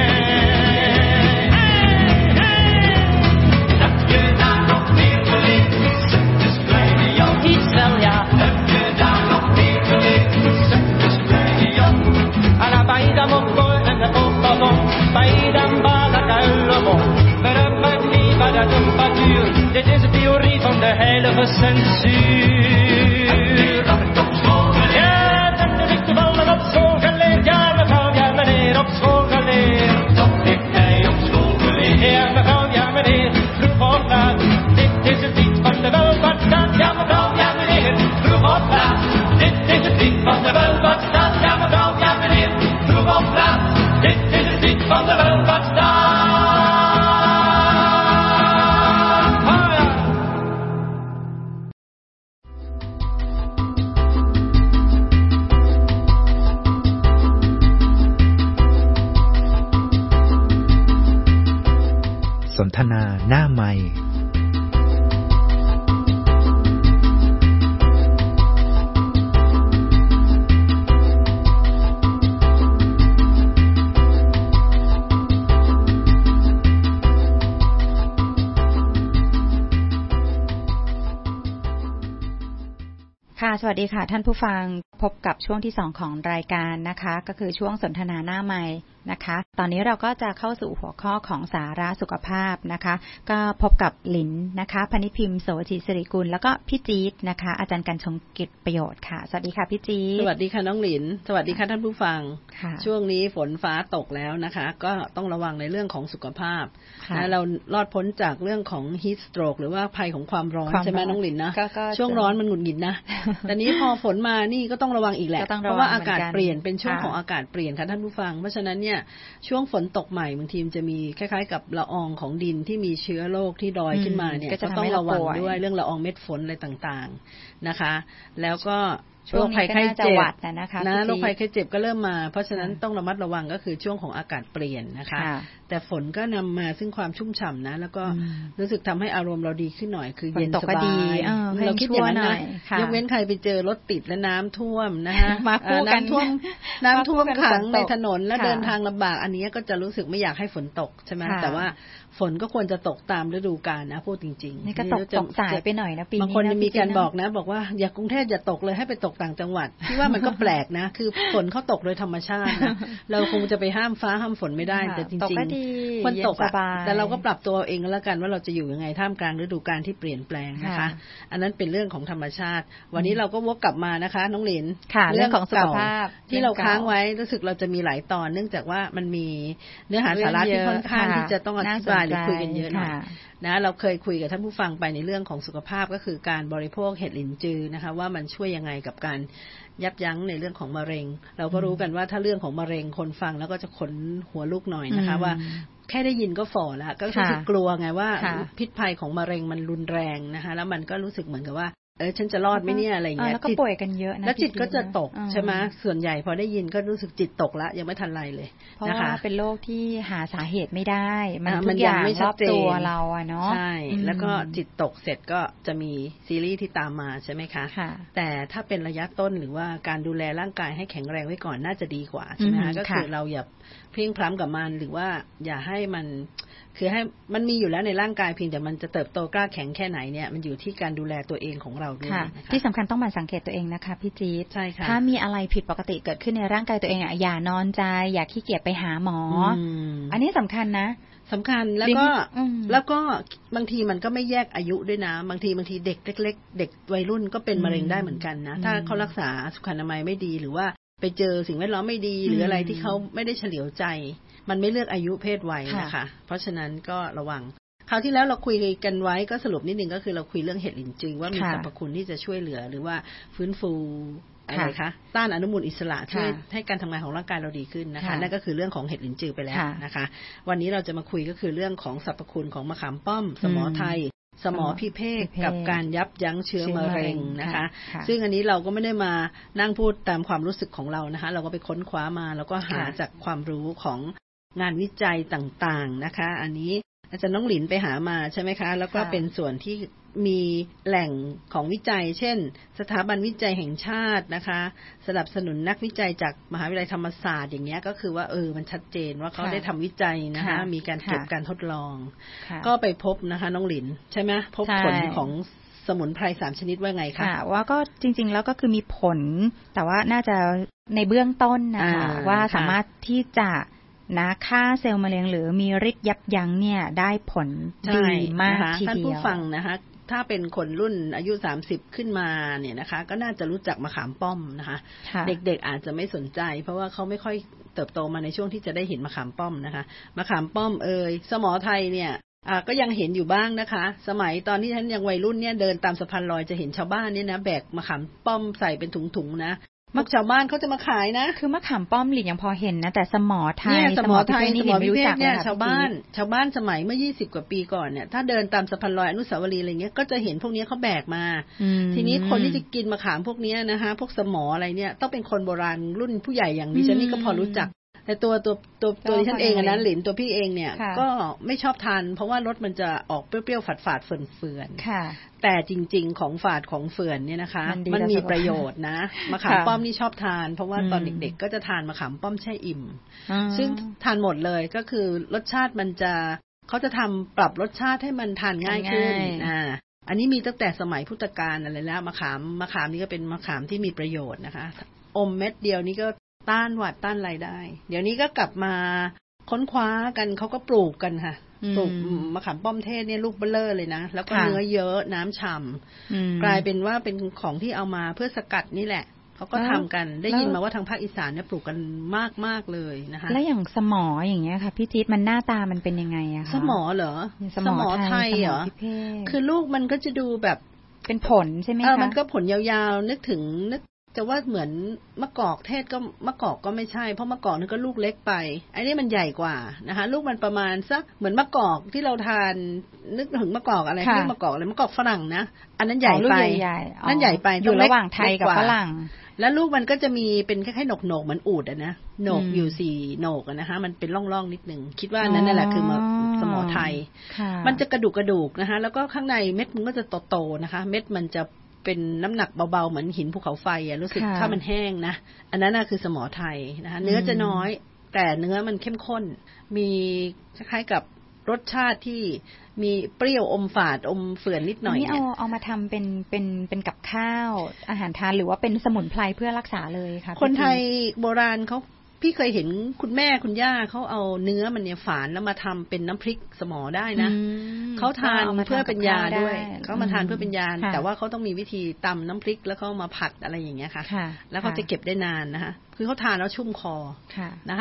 Heb je daar nog meer geleerd? Zeg dus kleine Jan. Iets wel ja. Heb je daar nog meer geleerd? Zeg dus kleine Jan. Alla baida mokko en de opballon. Baida bala kuilemon. Berumbadli bada dumbatuur. Dit is de theorie van de heilige censuur. Heb je dat op school geleerd? Ja, dat heb ik toevallig op school geleerd. Ja mevrouw, ja meneer, op school geleerd. Dat heeft hij op school geleerd. Ja mevrouw, ja meneer, vroeg op laat. Dit is het lied van de welvaartsstaat. Ja mevrouw, ja meneer, vroeg op laat. Dit is het lied van de welvaartsstaat. Ja mevrouw, ja meneer, vroeg op laat. Dit is het lied van de welvaartsstaat. สนทนาหน้าไมค์ค่ะสวัสดีค่ะท่านผู้ฟังพบกับช่วงที่สองของรายการนะคะก็คือช่วงสนทนาหน้าไมค์นะคะตอนนี้เราก็จะเข้าสู่หัวข้อของสาระสุขภาพนะคะก็พบกับหลินนะคะพนิพิมพ์โสธิสิริกุลแล้วก็พี่จี๊ดนะคะอาจารย์กันชงกิจประโยชน์ค่ะสวัสดีค่ะพี่จี๊ดสวัสดีค่ะน้องหลินสวัสดีค่ะท่านผู้ฟังช่วงนี้ฝนฟ้าตกแล้วนะคะก็ต้องระวังในเรื่องของสุขภาพนะเรารอดพ้นจากเรื่องของ heat stroke หรือว่าภัยของความร้อนใช่ไหมน้องหลินนะช่วงร้อนมันหงุดหงิดนะแต่นี้พอฝนมานี่ก็ต้องระวังอีกแหละเพราะว่าอากาศเปลี่ยนเป็นช่วงของอากาศเปลี่ยนค่ะท่านผู้ฟังเพราะฉะนั้นเนี่ยช่วงฝนตกใหม่บางทีมันจะมีคล้ายๆกับละอองของดินที่มีเชื้อโรคที่ลอยขึ้นมาเนี่ยก็ต้องระวังด้วยเรื่องละอองเม็ดฝนอะไรต่างๆนะคะแล้วก็โรคภัยไข้เจ็บนะโรคภัยไข้เจ็บก็เริ่มมาเพราะฉะนั้นต้องระมัดระวังก็คือช่วงของอากาศเปลี่ยนนะคะแต่ฝนก็นำมาซึ่งความชุ่มฉ่ำนะแล้วก็รู้สึกทำให้อารมณ์เราดีขึ้นหน่อยคือเย็นสบายเราคิดอย่างนั้นนะยกเว้นใครไปเจอรถติดและน้ำท่วมนะคะน้ำท่วมน้ำท่วมขังในถนนและเดินทางลำบากอันนี้ก็จะรู้สึกไม่อยากให้ฝนตกใช่ไหมแต่ว่าฝนก็ควรจะตกตามฤดูกาลนะพูดจริงๆนี่ก็ตกตกสายไปหน่อยนะปีนี้บางคนมีการบอกนะบอกว่าอย่ากรุงเทพอย่าตกเลยให้ไปตกต่างจังหวัดที่ว่ามันก็แปลกนะคือฝนเขาตกโดยธรรมชาตินะเราคงจะไปห้ามฟ้าห้ามฝนไม่ได้แต่จริงๆคนตกแต่เราก็ปรับตัวเองก็แล้วกันว่าเราจะอยู่ยังไงท่ามกลางฤดูกาลที่เปลี่ยนแปลงนะคะอันนั้นเป็นเรื่องของธรรมชาติวันนี้เราก็วกกลับมานะคะน้องหลินเรื่องของสุขภาพที่เราค้างไว้รู้สึกเราจะมีหลายตอนเนื่องจากว่ามันมีเนื้อหาสาระที่ค่อนข้างที่จะต้องอธิบายหรือคุยกันเยอะหน่อยนะเราเคยคุยกับท่านผู้ฟังไปในเรื่องของสุขภาพก็คือการบริโภคเห็ดหลินจือนะคะว่ามันช่วยยังไงกับการยับยั้งในเรื่องของมะเร็งเราก็รู้กันว่าถ้าเรื่องของมะเร็งคนฟังแล้วก็จะขนหัวลุกหน่อยนะคะว่าแค่ได้ยินก็ฝ่อแล้วก็คือกลัวไงว่าพิษภัยของมะเร็งมันรุนแรงนะคะแล้วมันก็รู้สึกเหมือนกับว่าเออฉันจะรอดไหมเนี่ยอะไรเงี้ยแล้วก็ป่วยกันเยอะนะแล้วจิตก็จะตกใช่ไหมส่วนใหญ่พอได้ยินก็รู้สึกจิตตกแล้วยังไม่ทันไรเลยเพราะว่าเป็นโรคที่หาสาเหตุไม่ได้มันทุกอย่างรอบตัวเราอะเนาะใช่แล้วก็จิตตกเสร็จก็จะมีซีรีส์ที่ตามมาใช่ไหมคะแต่ถ้าเป็นระยะต้นหรือว่าการดูแลร่างกายให้แข็งแรงไว้ก่อนน่าจะดีกว่าใช่ไหมคะก็คือเราอย่าเพลียงพล้ำกับมันหรือว่าอย่าให้มันคือให้มันมีอยู่แล้วในร่างกายเพียงแต่มันจะเติบโตกล้าแข็งแค่ไหนเนี่ยมันอยู่ที่การดูแลตัวเองของเราด้วยที่สำคัญต้องหมั่นสังเกตตัวเองนะคะพี่จี๊ดใช่ค่ะถ้ามีอะไรผิดปกติเกิดขึ้นในร่างกายตัวเองอ่ะอย่านอนใจอย่าขี้เกียจไปหาหมออันนี้สำคัญนะสำคัญแล้วก็แล้วก็บางทีมันก็ไม่แยกอายุด้วยนะบางทีบางทีเด็กเล็กๆเด็กวัยรุ่นก็เป็นมะเร็งได้เหมือนกันนะถ้าเขารักษาสุขอนามัยไม่ดีหรือว่าไปเจอสิ่งแวดล้อมไม่ดีหรืออะไรที่เขาไม่ได้เฉลียวใจมันไม่เลือกอายุเพศวัยนะคะเพราะฉะนั้นก็ระวังคราวที่แล้วเราคุยกันไว้ก็สรุปนิดนึงก็คือเราคุยเรื่องเห็ดหลินจือว่ามีสรรพคุณที่จะช่วยเหลือหรือว่าฟื้นฟูอะไรคะต้านอนุมูลอิสระช่วยให้การทำงานของร่างกายเราดีขึ้นนะคะนั่นก็คือเรื่องของเห็ดหลินจือไปแล้วนะคะวันนี้เราจะมาคุยก็คือเรื่องของสรรพคุณของมะขามป้อมสมอไทยสมอพิเภกกับการยับยั้งเชื้อมะเร็งนะคะซึ่งอันนี้เราก็ไม่ได้มานั่งพูดตามความรู้สึกของเรานะคะเราก็ไปค้นคว้ามาแล้วก็หาจากความรู้ของงานวิจัยต่างๆนะคะอันนี้อาจารย์น้องหลินไปหามาใช่ไหมคะแล้วก็เป็นส่วนที่มีแหล่งของวิจัยเช่นสถาบันวิจัยแห่งชาตินะคะสนับสนุนนักวิจัยจากมหาวิทยาลัยธรรมศาสตร์อย่างเงี้ยก็คือว่าเออมันชัดเจนว่าเขาได้ทำวิจัยนะคะมีการเก็บการทดลองก็ไปพบนะคะน้องหลินใช่ไหมพบผลของสมุนไพรสามชนิดว่าไงคะว่าก็จริงๆแล้วก็คือมีผลแต่ว่าน่าจะในเบื้องต้นนะคะว่าสามารถที่จะนะฆ่าเซลล์มะเร็งหรือมีฤทธิ์ยับยั้งเนี่ยได้ผลดีมากทีเดียวท่านผู้ฟังนะคะถ้าเป็นคนรุ่นอายุสามสิบขึ้นมาเนี่ยนะคะก็น่าจะรู้จักมะขามป้อมนะคะเด็กๆอาจจะไม่สนใจเพราะว่าเขาไม่ค่อยเติบโตมาในช่วงที่จะได้เห็นมะขามป้อมนะคะมะขามป้อมเอ่ยสมอไทยเนี่ยอ่าก็ยังเห็นอยู่บ้างนะคะสมัยตอนที่ฉันยังวัยรุ่นเนี่ยเดินตามสะพานลอยจะเห็นชาวบ้านเนี่ยนะแบกมะขามป้อมใส่เป็นถุงๆนะมักชาวบ้านเขาจะมาขายนะคือมะขามป้อมหลินยังพอเห็นนะแต่สมอไทยสมอไทยนี่หลินไม่รู้จักเนี่ยชาวบ้านชาวบ้านสมัยเมื่อยี่สิบกว่าปีก่อนเนี่ยถ้าเดินตามสะพานลอยอนุสาวรีย์อะไรเงี้ยก็จะเห็นพวกนี้เขาแบกมาทีนี้คนที่จะกินมะขามพวกนี้นะคะพวกสมออะไรเนี่ยต้องเป็นคนโบราณรุ่นผู้ใหญ่อย่างดิฉันนี่ก็พอรู้จักแต่ตัวตัวตัวตัวฉันเองอันนั้นหลินตัวพี่เองเนี่ยก็ไม่ชอบทานเพราะว่ารสมันจะออกเปรี้ยวๆฝาดๆเฟื่อนๆแต่จริงๆของฝาดของเฟื่อนเนี่ยนะคะมันมีประโยชน์นะมะขามป้อมนี่ชอบทานเพราะว่าตอนเด็กๆก็จะทานมะขามป้อมแช่อิ่มซึ่งทานหมดเลยก็คือรสชาติมันจะเขาจะทำปรับรสชาติให้มันทานง่ายขึ้นอ่าอันนี้มีตั้งแต่สมัยพุทธกาลอะไรแล้วมะขามมะขามนี่ก็เป็นมะขามที่มีประโยชน์นะคะอมเม็ดเดียวนี่ก็ต้านหวัดต้านอะไรได้เดี๋ยวนี้ก็กลับมาค้นคว้ากันเขาก็ปลูกกันค่ะปลูกมะขามป้อมเทศเนี่ยลูกเบ้อเร่อเลยนะแล้วก็เนื้อเยอะน้ำฉ่ำกลายเป็นว่าเป็นของที่เอามาเพื่อสกัดนี่แหละเขาก็ทำกันได้ยินมาว่าทางภาคอีสานเนี่ยปลูกกันมากมากเลยนะคะแล้วอย่างสมออย่างเงี้ยค่ะพี่จี๊ดมันหน้าตามันเป็นยังไงอะคะสมอเหรอสมอไทยเหรอคือลูกมันก็จะดูแบบเป็นผลใช่ไหมคะมันก็ผลยาวๆนึกถึงนึกจะว่าเหมือนมะกอกเทศก็มะกอกก็ไม่ใช่เพราะมะกอกนี่ก็ลูกเล็กไปไอ้นี่มันใหญ่กว่านะคะลูกมันประมาณสักเหมือนมะกอกที่เราทานนึกถึงมะกอกอะไรที่มะกอกอะไรมะกอกฝรั่งนะอันนั้นใหญ่ไปนั่นใหญ่ไปอยู่ระหว่างไทยกับฝรั่งแล้วลูกมันก็จะมีเป็นคล้ายๆหนกๆเหมือนอูฐอ่ะนะโหนกอยู่สี่โหนกนะคะมันเป็นร่องๆนิดนึงคิดว่านั้นนั่นแหละคือสมอไทยมันจะกระดูกกระดูกนะคะแล้วก็ข้างในเม็ดมันก็จะโตๆนะคะเม็ดมันจะเป็นน้ำหนักเบาๆเหมือนหินภูเขาไฟอ่ะรู้สึกถ้ามันแห้งนะอันนั้นน่ะคือสมอไทยนะคะเนื้อจะน้อยแต่เนื้อมันเข้มข้นมีคล้ายๆกับรสชาติที่มีเปรี้ยวอมฝาดอมเฟื่อนนิดหน่อยเนี่ยนี่เอาเอามาทำเป็นเป็นเป็นกับข้าวอาหารทานหรือว่าเป็นสมุนไพรเพื่อรักษาเลยค่ะคนไทยโบราณเขาพี่เคยเห็นคุณแม่คุณย่าเขาเอาเนื้อมันเนี่ยฝานแล้วมาทำเป็นน้ำพริกสมอได้นะเขาทานเพื่อเป็นยาด้วยเขามาทานเพื่อเป็นยาแต่ว่าเขาต้องมีวิธีตำน้ำพริกแล้วเขามาผัดอะไรอย่างเงี้ยค่ะแล้วเขาจะเก็บได้นานนะคะคือเขาทานแล้วชุ่มคอนะคะ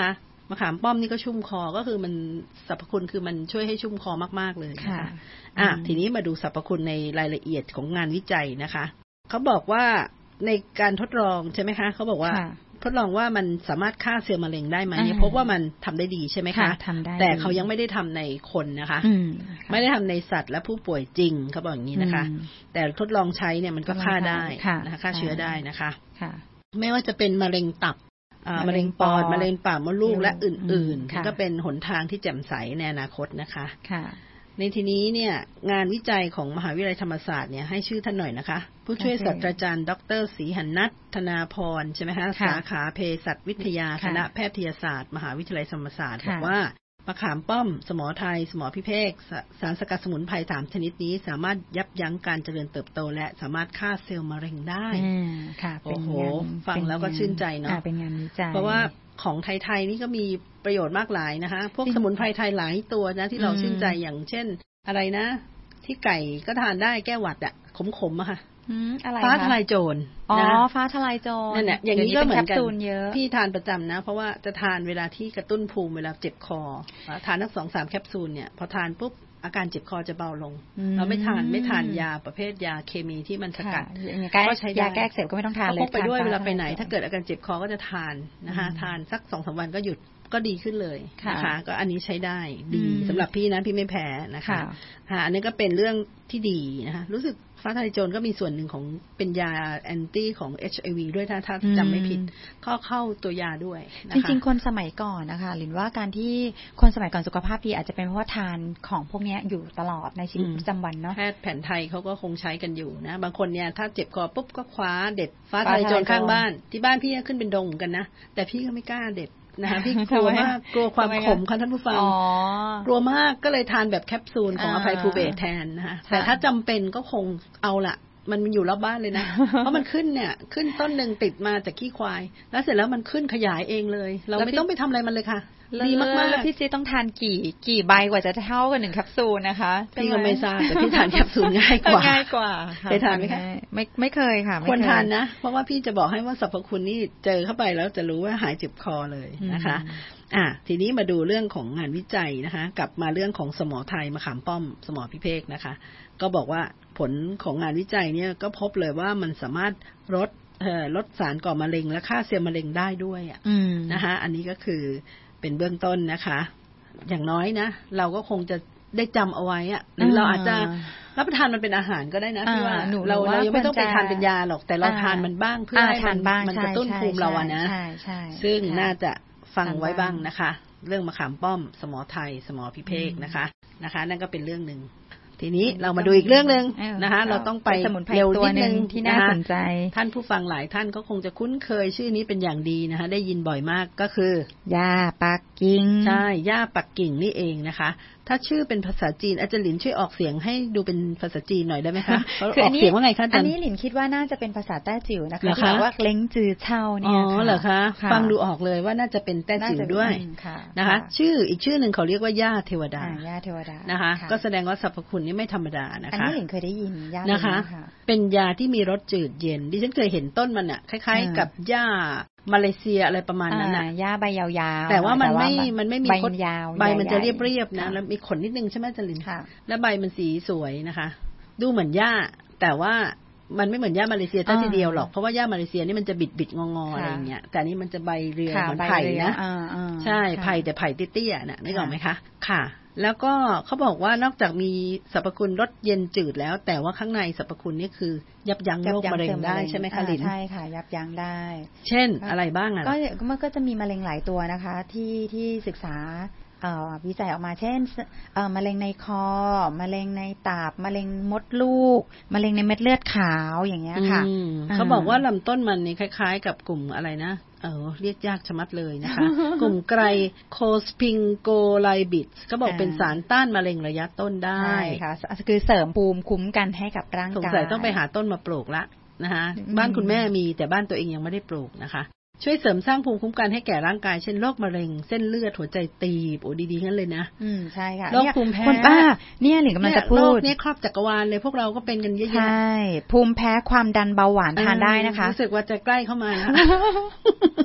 มะขามป้อมนี่ก็ชุ่มคอก็คือมันสรรพคุณคือมันช่วยให้ชุ่มคอมากๆเลยนะคะอ่ะทีนี้มาดูสรรพคุณในรายละเอียดของงานวิจัยนะคะเขาบอกว่าในการทดลองใช่ไหมคะเขาบอกว่าทดลองว่ามันสามารถฆ่าเซลล์มะเร็งได้ไหมพบว่ามันทำได้ดีใช่ไหมคะแต่เขายังไม่ได้ทำในคนนะคะไม่ได้ทำในสัตว์และผู้ป่วยจริงเขาบอกอย่างนี้นะคะแต่ทดลองใช้เนี่ยมันก็ฆ่าได้นะคะฆ่าเชื้อได้นะคะไม่ว่าจะเป็นมะเร็งตับมะเร็งปอดมะเร็งปากมดลูกและอื่นๆก็เป็นหนทางที่แจ่มใสในอนาคตนะคะในทีนี้เนี่ยงานวิจัยของมหาวิทยาลัยธรรมศาสตร์เนี่ยให้ชื่อท่านหน่อยนะคะผู้ช่วยศาสตราจารย์ดรศรีหนัทธนาพรใช่ไหมคะสาขาเภสัชวิทยาคณะแพทยศาสตร์มหาวิทยาลัยธรรมศาสตร์บอกว่ามะขามป้อมสมอไทยสมอพิเภกสารสกัดสมุนไพรสามชนิดนี้สามารถยับยั้งการเจริญเติบโตและสามารถฆ่าเซลล์มะเร็งได้โอ้โหฟังแล้วก็ชื่นใจเนาะเป็นงานวิจัยเพราะว่าของไทยๆนี่ก็มีประโยชน์มากหลายนะคะพวกสมุนไพรไทยหลายตัวนะที่เราชื่นใจอย่างเช่นอะไรนะที่ไก่ก็ทานได้แก้หวัดอะขมๆอะค่ะฟ้าทลายโจรอ๋อฟ้าทลายโจรนั่นแหละอย่างนี้ก็เหมือนกันพี่ทานประจำนะเพราะว่าจะทานเวลาที่กระตุ้นภูมิเวลาเจ็บคอทานทั้งสองสามแคปซูลเนี่ยพอทานปุ๊บอาการเจ็บคอจะเบาลงเราไม่ทานไม่ทานยาประเภทยาเคมีที่มันสกัดก็ใช้ยาแก้เสพก็ไม่ต้องทานเลยพกไปด้วยเวลาไปไหนถ้าเกิดอาการเจ็บคอก็จะทานนะคะทานสัก สองถึงสาม วันก็หยุดก็ดีขึ้นเลยนะคะก็อันนี้ใช้ได้ดีสำหรับพี่นะพี่ไม่แพ้นะคะค่ะอันนี้ก็เป็นเรื่องที่ดีนะคะรู้สึกฟ้าทลายโจรก็มีส่วนหนึ่งของเป็นยาแอนตี้ของ เอช ไอ วี ด้วยถ้าถ้าจำไม่ผิดเข้าเข้าตัวยาด้วยจริงๆคนสมัยก่อนนะคะหรือว่าการที่คนสมัยก่อนสุขภาพดีอาจจะเป็นเพราะว่าทานของพวกนี้อยู่ตลอดในชีวิตประจำวันเนาะแพทย์แผนไทยเขาก็คงใช้กันอยู่นะบางคนเนี่ยถ้าเจ็บคอปุ๊บก็คว้าเด็ดฟ้าทลายโจรข้างบ้านที่บ้านพี่ขึ้นเป็นดงเหมือนกันนะแต่พี่ก็ไม่กล้าเด็ดนะคะพี่กลัวมากกลัวความขมค่ะท่านผู้ฟังกลัวมากก็เลยทานแบบแคปซูลของอภัยภูเบศแทนนะคะแต่ถ้าจำเป็นก็คงเอาละมันอยู่รอบบ้านเลยนะเพราะมันขึ้นเนี่ยขึ้นต้นหนึ่งติดมาจากขี้ควายแล้วเสร็จแล้วมันขึ้นขยายเองเลยเราไม่ต้องไปทำอะไรมันเลยค่ะดีมากๆแล้วพี่ซีต้องทานกี่กี่ใบกว่าจะเท่ากันหนึ่งแคปซูลนะคะพี่ก็ไม่ทราบแต่พี่ทานแคปซูลง่ายกว่าง่ายกว่าเคยทานไหมคะไม่ไม่เคยค่ะควรทานนะเพราะว่าพี่จะบอกให้ว่าสรรพคุณนี่เจอเข้าไปแล้วจะรู้ว่าหายเจ็บคอเลยนะคะอ่ะทีนี้มาดูเรื่องของงานวิจัยนะคะกลับมาเรื่องของสมอไทยมะขามป้อมสมอพิเภกนะคะก็บอกว่าผลของงานวิจัยเนี่ยก็พบเลยว่ามันสามารถลดเอ่อลดสารก่อมะเร็งและฆ่าเซลล์มะเร็งได้ด้วยอ่ะนะคะอันนี้ก็คือเป็นเบื้องต้นนะคะอย่างน้อยนะเราก็คงจะได้จำเอาไว้อ่ะหรือเราอาจจะรับประทานมันเป็นอาหารก็ได้นะพี่ว่าเราเรายังไม่ต้องไปทานเป็นยาหรอกแต่เราทานมันบ้างเพื่อให้มันมันกระตุ้นภูมิเราอะนะซึ่งน่าจะฟังไว้บ้างนะคะเรื่องมะขามป้อมสมอไทยสมอพิเภกนะคะนะคะนั่นก็เป็นเรื่องนึงทีนี้เรามาดูอีกเรื่องนึงนะคะเราต้องไปเร็วนิดนึงที่น่าสนใจท่านผู้ฟังหลายท่านก็คงจะคุ้นเคยชื่อนี้เป็นอย่างดีนะคะได้ยินบ่อยมากก็คือยาปักกิ่งใช่ยาปักกิ่งนี่เองนะคะถ้าชื่อเป็นภาษาจีนอาจารย์หลินช่วยออกเสียงให้ดูเป็นภาษาจีนหน่อยได้ไหมคะออกเสียงว่าไงคะอาจารย์อันนี้หลินคิดว่าน่าจะเป็นภาษาแต้จิ๋วนะคะที่ว่าเล้งจือเช่าเนี่ยอ๋อเหรอคะฟังดูออกเลยว่าน่าจะเป็นแต้จิ๋วด้วยนะคะชื่ออีกชื่อหนึ่งเขาเรียกว่าย่าเทวดาย่าเทวดานะคะก็แสดงว่าสรรพคุณนี่ไม่ธรรมดานะคะอันนี้หลินเคยได้ยินย่านะคะเป็นยาที่มีรสจืดเย็นดิฉันเคยเห็นต้นมันอ่ะคล้ายๆกับย่ามาเลเซียอะไรประมาณนั้นน่ะหญ้าใบยาวๆแต่ว่ามันไม่มันไม่มีขนยาวใบมันจะเรียบๆนะแล้วมีขนนิดนึงใช่ไหมจริญแล้วใบมันสีสวยนะคะดูเหมือนหญ้าแต่ว่ามันไม่เหมือนหญ้ามาเลเซียซะทีเดียวหรอกเพราะว่าหญ้ามาเลเซียนี่มันจะบิดๆงอๆอะไรอย่างเงี้ยแต่นี่มันจะใบเรียวเหมือนไผ่นะใช่ไผ่แต่ไผ่เตี้ยๆน่ะนึกออกไหมคะค่ะแล้วก็เขาบอกว่านอกจากมีสรรพคุณลดเย็นจืดแล้วแต่ว่าข้างในสรรพคุณนี่คือยับยั้งโรคมะเร็งได้ใช่ไหมคะลินใช่ค่ะยับยั้งได้เช่นอะไรบ้างอ่ะก็มันก็จะมีมะเร็งหลายตัวนะคะที่ที่ศึกษาวิจัยออกมาเช่นมะเร็งในคอมะเร็งในตับมะเร็งมดลูกมะเร็งในเม็ดเลือดขาวอย่างเงี้ยค่ะเขาบอกว่าลำต้นมันนี่คล้ายๆกับกลุ่มอะไรนะเออเรียกยากชะมัดเลยนะคะ กลุ่มไกรโคสพิงโกไลบิดก็บอกเป็นสารต้านมะเร็งระยะต้นได้ใช่ค่ะคือเสริมภูมิคุ้มกันให้กับร่างกายสงสัยต้องไปหาต้นมาปลูกละนะคะบ้านคุณแม่มีแต่บ้านตัวเองยังไม่ได้ปลูกนะคะช่วยเสริมสร้างภูมิคุ้มกันให้แก่ร่างกายเช่นโรคมะเร็งเส้นเลือดหัวใจตีบโอ้ดีๆงั้นเลยนะอืมใช่ค่ะโรคภูมิแพ้คนป้าเนี่ยหลิงกำลังจะพูดโรคนี้ครอบจักรวาลเลยพวกเราก็เป็นกันเยอะๆใช่ภูมิแพ้ความดันเบาหวานทานได้นะคะรู้สึกว่าจะใกล้เข้ามา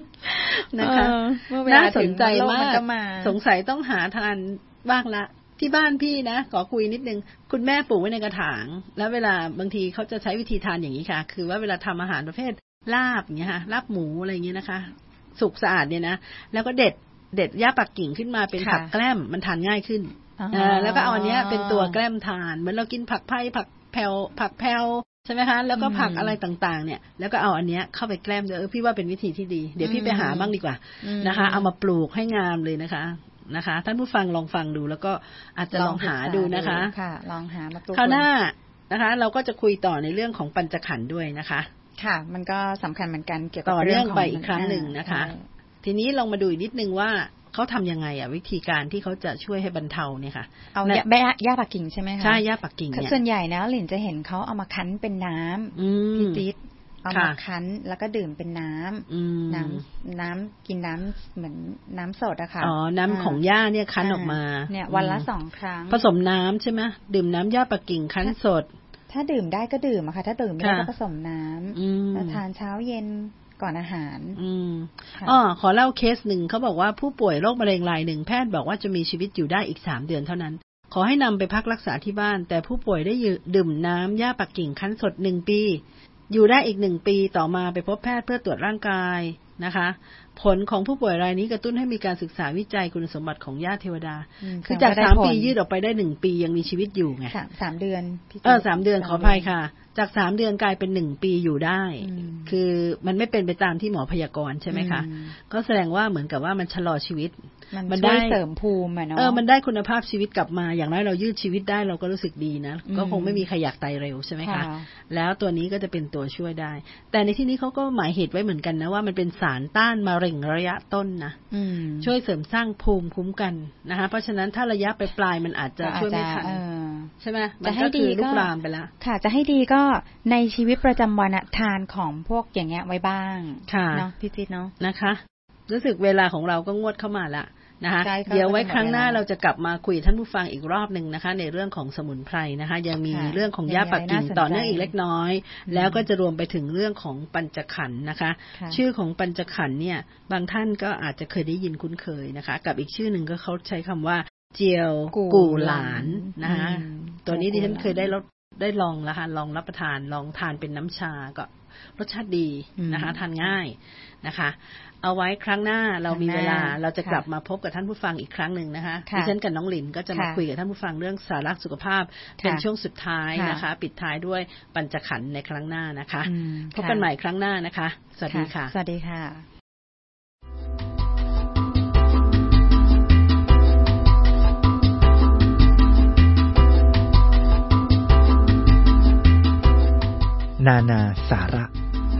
นะคะน่าสนใจมากสงสัยต้องหาทานบ้างละที่บ้านพี่นะขอคุยนิดนึงคุณแม่ปลูกไว้ในกระถางแล้วเวลาบางทีเขาจะใช้วิธีทานอย่างนี้ค่ะคือว่าเวลาทำอาหารประเภทลาบอย่างเงี้ยค่ะลาบหมูอะไรอย่างเงี้ยนะคะสุกสะอาดเนี่ยนะแล้วก็เด็ดเด็ดหญ้าปักกิ่งขึ้นมาเป็นผักแกล้มมันทานง่ายขึ้นอ่าแล้วก็เอาอันเนี้ยเป็นตัวแกล้มทานเหมือนเรากินผักไผ่ผักแผ่วผักแผ่วใช่ไหมคะแล้วก็ผักอะไรต่างๆเนี่ยแล้วก็เอาอันเนี้ยเข้าไปแกล้มด้วยเออพี่ว่าเป็นวิธีที่ดีเดี๋ยวพี่ไปหาบ้างดีกว่านะคะเอามาปลูกให้งามเลยนะคะนะคะท่านผู้ฟังลองฟังดูแล้วก็อาจจะลองหาดูนะคะค่ะลองหามาปลูกคราวหน้านะคะเราก็จะคุยต่อในเรื่องของปัญจขันธ์ด้วยนะคะค่ะมันก็สำคัญเหมือนกันเกี่ยวกับต่อเรื่องไปอีกครั้งหนึ่งนะคะทีนี้ลองมาดูอีกนิดนึงว่าเขาทำยังไงอ่ะวิธีการที่เขาจะช่วยให้บรรเทาเนี่ยค่ะเอาแบะหญ้าปักกิ่งใช่ไหมคะใช่หญ้าปักกิ่งเนี่ยส่วนใหญ่นะหลินจะเห็นเขาเอามาคั้นเป็นน้ำพี่จิ๊ดเอามาคั้นแล้วก็ดื่มเป็นน้ำน้ำน้ำกินน้ำเหมือนน้ำสดอะค่ะอ๋อน้ำของหญ้าเนี่ยคั้นออกมาเนี่ยวันละสองครั้งผสมน้ำใช่ไหมดื่มน้ำหญ้าปักกิ่งคั้นสดถ้าดื่มได้ก็ดื่มอะค่ะถ้าดื่มไม่ได้ก็ผสมน้ำแล้วทานเช้าเย็นก่อนอาหารอืมอ๋อขอเล่าเคสหนึ่งเขาบอกว่าผู้ป่วยโรคมะเร็งรายหนึ่งแพทย์บอกว่าจะมีชีวิตอยู่ได้อีกสามเดือนเท่านั้นขอให้นำไปพักรักษาที่บ้านแต่ผู้ป่วยได้ดื่มน้ำหญ้าปักกิ่งคั้นสดหนึ่งปีอยู่ได้อีกหนึ่งปีต่อมาไปพบแพทย์เพื่อตรวจร่างกายนะคะผลของผู้ป่วยรายนี้กระตุ้นให้มีการศึกษาวิจัยคุณสมบัติของหญ้าเทวดาคือจากสามปียืดออกไปได้หนึ่งปียังมีชีวิตอยู่ไงสามเดือนเออสามเดือนขออภัยค่ะจากสามเดือนกลายเป็นหนึ่งปีอยู่ได้คือมันไม่เป็นไปตามที่หมอพยากรณ์ใช่ไหมคะก็แสดงว่าเหมือนกับว่ามันชะลอชีวิตมันได้เสริมภูมิอ่ะเนาะเออมันได้คุณภาพชีวิตกลับมาอย่างน้อยเรายืดชีวิตได้เราก็รู้สึกดีนะก็คงไม่มีใครอยากตายเร็วใช่ไหมคะแล้วตัวนี้ก็จะเป็นตัวช่วยได้แต่ในที่นี้เขาก็หมายเหตุไว้เหมือนกันนะว่ามันเป็นสารต้านมะเร็งระยะต้นนะช่วยเสริมสร้างภูมิคุ้มกันนะคะเพราะฉะนั้นถ้าระยะปลายๆมันอาจจะช่วยไม่ทันใช่ไหมมันก็คือลุกลามไปแล้วค่ะจะให้ดีก็ในชีวิตประจำวันทานของพวกอย่างเงี้ยไว้บ้างเนาะพี่จิ๊ดเนาะนะคะรู้สึกเวลาของเราก็งวดเข้ามาละนะคะเดี๋ยวไว้ครั้งหน้าเราจะกลับมาคุยท่านผู้ฟังอีกรอบหนึ่งนะคะในเรื่องของสมุนไพรนะคะยังมีเรื่องของหญ้าปักกิ่งต่อเนื่องอีกเล็กน้อยแล้วก็จะรวมไปถึงเรื่องของปัญจขันธ์นะคะชื่อของปัญจขันธ์เนี่ยบางท่านก็อาจจะเคยได้ยินคุ้นเคยนะคะกับอีกชื่อหนึ่งก็เขาใช้คำว่าเจียวกู่หลานนะคะตัวนี้ดิฉันเคยได้รับได้ลองแล้วค่ะลองรับประทานลองทานเป็นน้ำชาก็รสชาติดีนะคะทานง่ายนะคะเอาไว้ครั้งหน้าเรามีเวลาเราจะกลับมาพบกับท่านผู้ฟังอีกครั้งหนึ่งนะคะดิฉันกับน้องหลินก็จะมาคุยกับท่านผู้ฟังเรื่องสาระสุขภาพเป็นช่วงสุดท้ายนะคะปิดท้ายด้วยปัญจขันธ์ในครั้งหน้านะคะพบกันใหม่ครั้งหน้านะคะสวัสดีค่ะสวัสดีค่ะนานาสาระ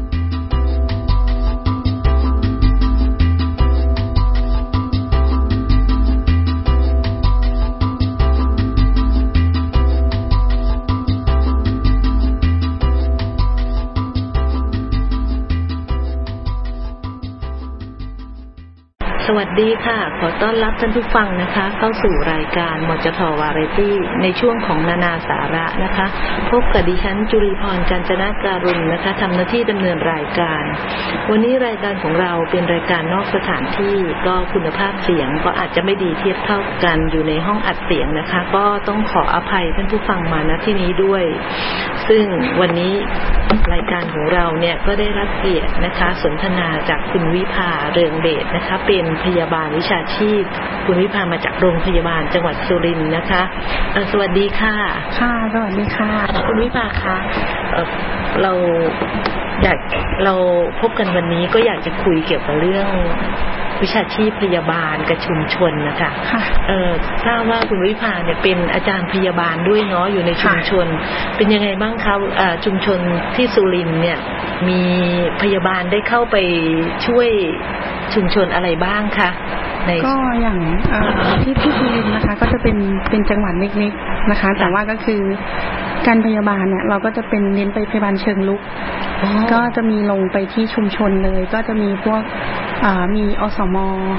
สวัสดีค่ะขอต้อนรับท่านผู้ฟังนะคะเข้าสู่รายการมจทวาไรตี้ในช่วงของนานาสาระนะคะพบกับดิฉันจุลีพรกาญจนาการุณนะคะทำหน้าที่ดำเนินรายการวันนี้รายการของเราเป็นรายการนอกสถานที่ก็คุณภาพเสียงก็อาจจะไม่ดีเทียบเท่ากันอยู่ในห้องอัดเสียงนะคะก็ต้องขออภัยท่านผู้ฟังมาณที่นี้ด้วยซึ่งวันนี้รายการของเราเนี่ยก็ได้รับเกียรตินะคะสนทนาจากคุณวิภาเรืองเดชนะคะเป็นพยาบาลวิชาชีพคุณวิภามาจากโรงพยาบาลจังหวัดสุรินทร์นะคะสวัสดีค่ะค่ะสวัสดีค่ะคุณวิภาคะเราอยากเราพบกันวันนี้ก็อยากจะคุยเกี่ยวกับเรื่องวิชาชีพพยาบาลกับชุมชนนะคะค่ะเอ่อทราบว่าคุณวิภาเนี่ยเป็นอาจารย์พยาบาลด้วยเนาะอยู่ในชุมชนเป็นยังไงบ้างคะเอ่อชุมชนที่สุรินทร์เนี่ยมีพยาบาลได้เข้าไปช่วยชุมชนอะไรบ้างคะก็อย่างที่ที่สุรินทร์นะคะก็จะเป็นเป็นจังหวัดเล็กๆนะคะแต่ว่าก็คือการพยาบาลเนี่ยเราก็จะเป็นเน้นไปพยาบาลเชิงลุกก็จะมีลงไปที่ชุมชนเลยก็จะมีพวกมีอสม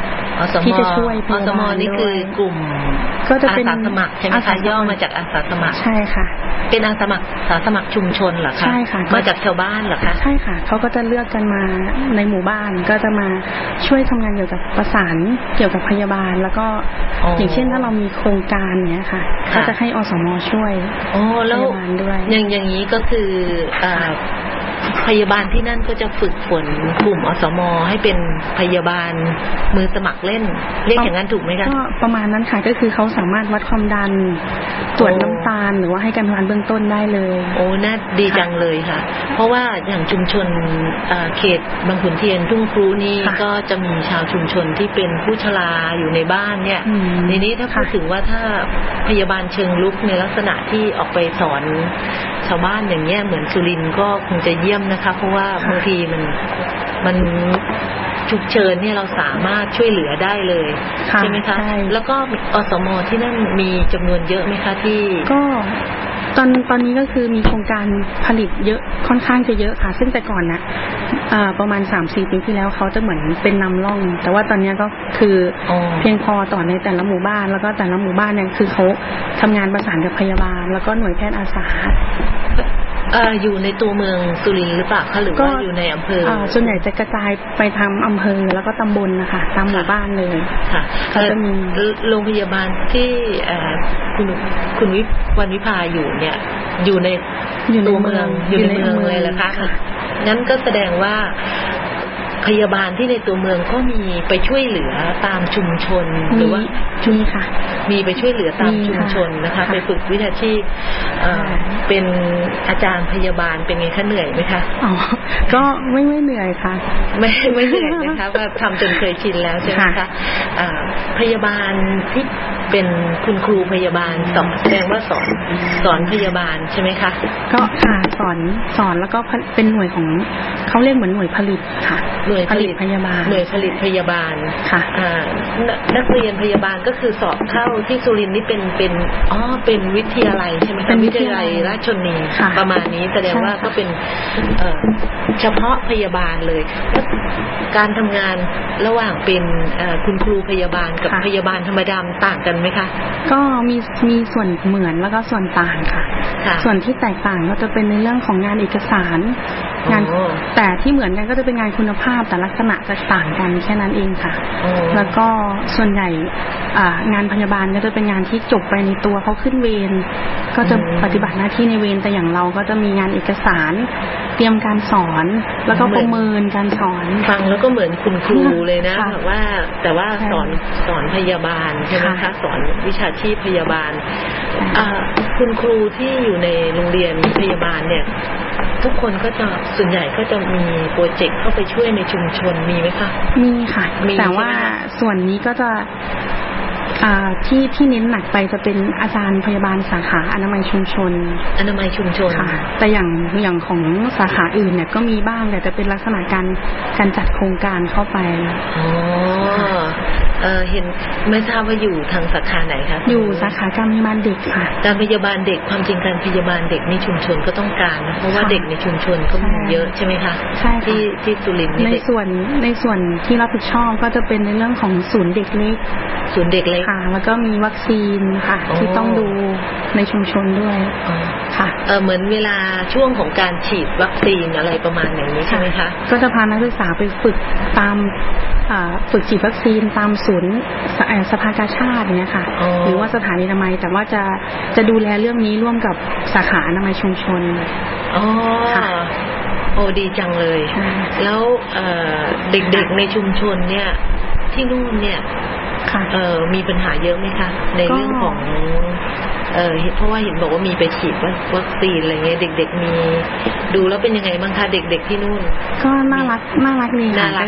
ที่จะช่วยพยาบาลอสมนี่คือกลุ่มก็จะเป็นอาสาสมัครใช่ไหมคะย่อมาจากอาสาสมัครใช่ค่ะเป็นอาสาสมัครอาสาสมัครชุมชนเหรอคะใช่ค่ะมาจากชาวบ้านเหรอคะใช่ค่ะเขาก็จะเลือกกันมาในหมู่บ้านก็จะมาช่วยทำงานเกี่ยวกับประสานเกี่ยวกับพยาบาลแล้วก็อย่างเช่นถ้าเรามีโครงการเนี้ยค่ะก็จะให้อสมช่วยพยาบาลด้วยอย่างอย่างนี้ก็คือพยาบาลที่นั่นก็จะฝึกฝนกลุ่มอสมให้เป็นพยาบาลมือสมัครเล่นเรียกอย่างนั้นถูกไหมคะก็ประมาณนั้นค่ะก็คือเขาสามารถวัดความดันตรวจน้ำตาลหรือว่าให้การพยาบาลเบื้องต้นได้เลยโอ้น่าดีจังเลยค่ะเพราะว่าอย่างชุมชนเขตบางขุนเทียนทุ่งครูนี่ก็จะมีชาวชุมชนที่เป็นผู้ชราอยู่ในบ้านเนี่ยในนี้ถ้าพูดถึงว่าถ้าพยาบาลเชิงลุกในลักษณะที่ออกไปสอนชาวบ้านอย่างเงี้ยเหมือนสุรินทร์ก็คงจะเยี่ยมนะคะเพราะว่าบางทีมันมันฉุกเฉินเนี่ยเราสามารถช่วยเหลือได้เลยใช่ไหมคะแล้วก็อสมที่นั่นมีจำนวนเยอะไหมคะที่ก็ตอนตอนนี้ก็คือมีโครงการผลิตเยอะค่อนข้างจะเยอะค่ะซึ่งแต่ก่อนนะประมาณ สามสี่ ปีที่แล้วเขาจะเหมือนเป็นนำร่องแต่ว่าตอนนี้ก็คือเพียงพอต่อในแต่ละหมู่บ้านแล้วก็แต่ละหมู่บ้านเนี่ยคือเขาทำงานประสานกับพยาบาลแล้วก็หน่วยแพทย์อาสาเอ่ออยู่ในตัวเมืองสุรินทร์หรือเปล่าคะหรือว่าอยู่ในอำเภออ่าส่วนใหญ่จะกระจายไปทางอำเภอแล้วก็ตำบลนะคะตามหมู่บ้านเลยค่ะก็จะมีโรงพยาบาลที่คุณคุณวิวันวิภาอยู่เนี่ยอยู่ในตัวเมืองอยู่ในเมืองเลยเหรอคะงั้นก็แสดงว่าพยาบาลที่ในตัวเมืองก็มีไปช่วยเหลือตามชุมชนหรือว่ามีค่ะมีไปช่วยเหลือตามชุมชนนะคะไปฝึกวิชาชีพเป็นอาจารย์พยาบาลเป็นไงคะเหนื่อยไหมคะอ๋อก็ไม่ไม่เหนื่อยค่ะไม่ไม่เหนื่อยนะคะว่าทำจนเคยชินแล้วใช่ไหมคะพยาบาลที่เป็นคุณครูพยาบาลสอนแสดงว่าสอนสอนพยาบาลใช่ไหมคะก็ค่ะสอนสอนแล้วก็เป็นหน่วยของเขาเรียกเหมือนหน่วยผลิตค่ะหน่วยผลิตพยาบาลหน่วยผลิตพยาบาลค่ะนักเรียนพยาบาลก็คือสอบเข้าที่สุรินทร์นี่เป็นเป็นอ๋อเป็นวิทยาลัยใช่ไหมคะวิทยาลัยราชชนีประมาณนี้แสดงว่าก็เป็นเฉพาะพยาบาลเลยการทำงานระหว่างเป็นคุณครูพยาบาลกับพยาบาลธรรมดาต่างกันไหมคะก็มีมีส่วนเหมือนแล้วก็ส่วนต่างค่ะส่วนที่แตกต่างก็จะเป็นในเรื่องของงานเอกสารงานแต่ที่เหมือนกันก็จะเป็นงานคุณภาพแต่ลักษณะจะต่างกันแค่นั้นเองค่ะแล้วก็ส่วนใหญ่งานพยาบาลก็จะเป็นงานที่จบไปในตัวเขาขึ้นเวรก็จะปฏิบัติหน้าที่ในเวรแต่อย่างเราก็จะมีงานเอกสารเตรียมการสอนแล้วก็ประเมินการสอนฟังแล้วก็เหมือนคุณครูเลยนะแบบว่าแต่ว่าสอนสอนพยาบาลใช่ไหมคะสอนวิชาชีพพยาบาลคุณครูที่อยู่ในโรงเรียนพยาบาลเนี่ยทุกคนก็จะส่วนใหญ่ก็จะมีโปรเจกต์เข้าไปช่วยในชุมชนมีไหมคะมีค่ะแต่ว่าส่วนนี้ก็จะที่ที่เน้นหนักไปจะเป็นอาจารย์พยาบาลสาขาอนามัยชุมชนอนามัยชุมชนค่ะแต่อย่างอย่างของสาขาอื่นเนี่ยก็มีบ้างแต่จะเป็นลักษณะการการจัดโครงการเข้าไปอ๋อเออเห็นไม่ทราบว่าอยู่ทางสาขาไหนคะอยู่สาขาการพยาบาลเด็กค่ะการพยาบาลเด็กความจริงการพยาบาลเด็กในชุมชนก็ต้องการนะเพราะว่าเด็กในชุมชนก็มีเยอะใช่ไหมคะใช่ที่ที่สุรินทร์ในส่วนในส่วนที่รับผิดชอบก็จะเป็นในเรื่องของศูนย์เด็กเล็กศูนย์เด็กเล็กค่ะแล้วก็มีวัคซีนค่ะที่ต้องดูในชุมชนด้วยค่ะเออเหมือนเวลาช่วงของการฉีดวัคซีนอะไรประมาณอย่างนี้ใช่ไหมคะก็จะพานักศึกษาไปฝึกตามฝึกฉีดวัคซีนตามศูนย์สภากาชาติเนี่ยค่ะหรือว่าสถานีอนามัยแต่ว่าจะจะดูแลเรื่องนี้ร่วมกับสาขาอนามัยชุมชนอ๋อโอ้ดีจังเลยแล้วเด็กๆในชุมชนเนี่ยที่นู่นเนี่ยเอ่อมีปัญหาเยอะไหมคะในเรื่องของเอ่อเพราะว่าเห็นบอกว่ามีไปฉีดวัคซีนอะไรเงี้ยเด็กๆมีดูแล้วเป็นยังไงบ้างคะเด็กๆที่นู่นก็น่ารักน่ารักดีน่ารัก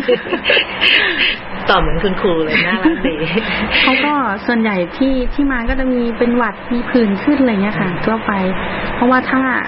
ตอบเหมือนคุณครูเลยน่ารักดีเขาก็ส่วนใหญ่ที่ที่มาก็จะมีเป็นหวัดมีผื่นขึ้นอะไรเงี้ยค่ะทั่วไปเพราะว่าถ้า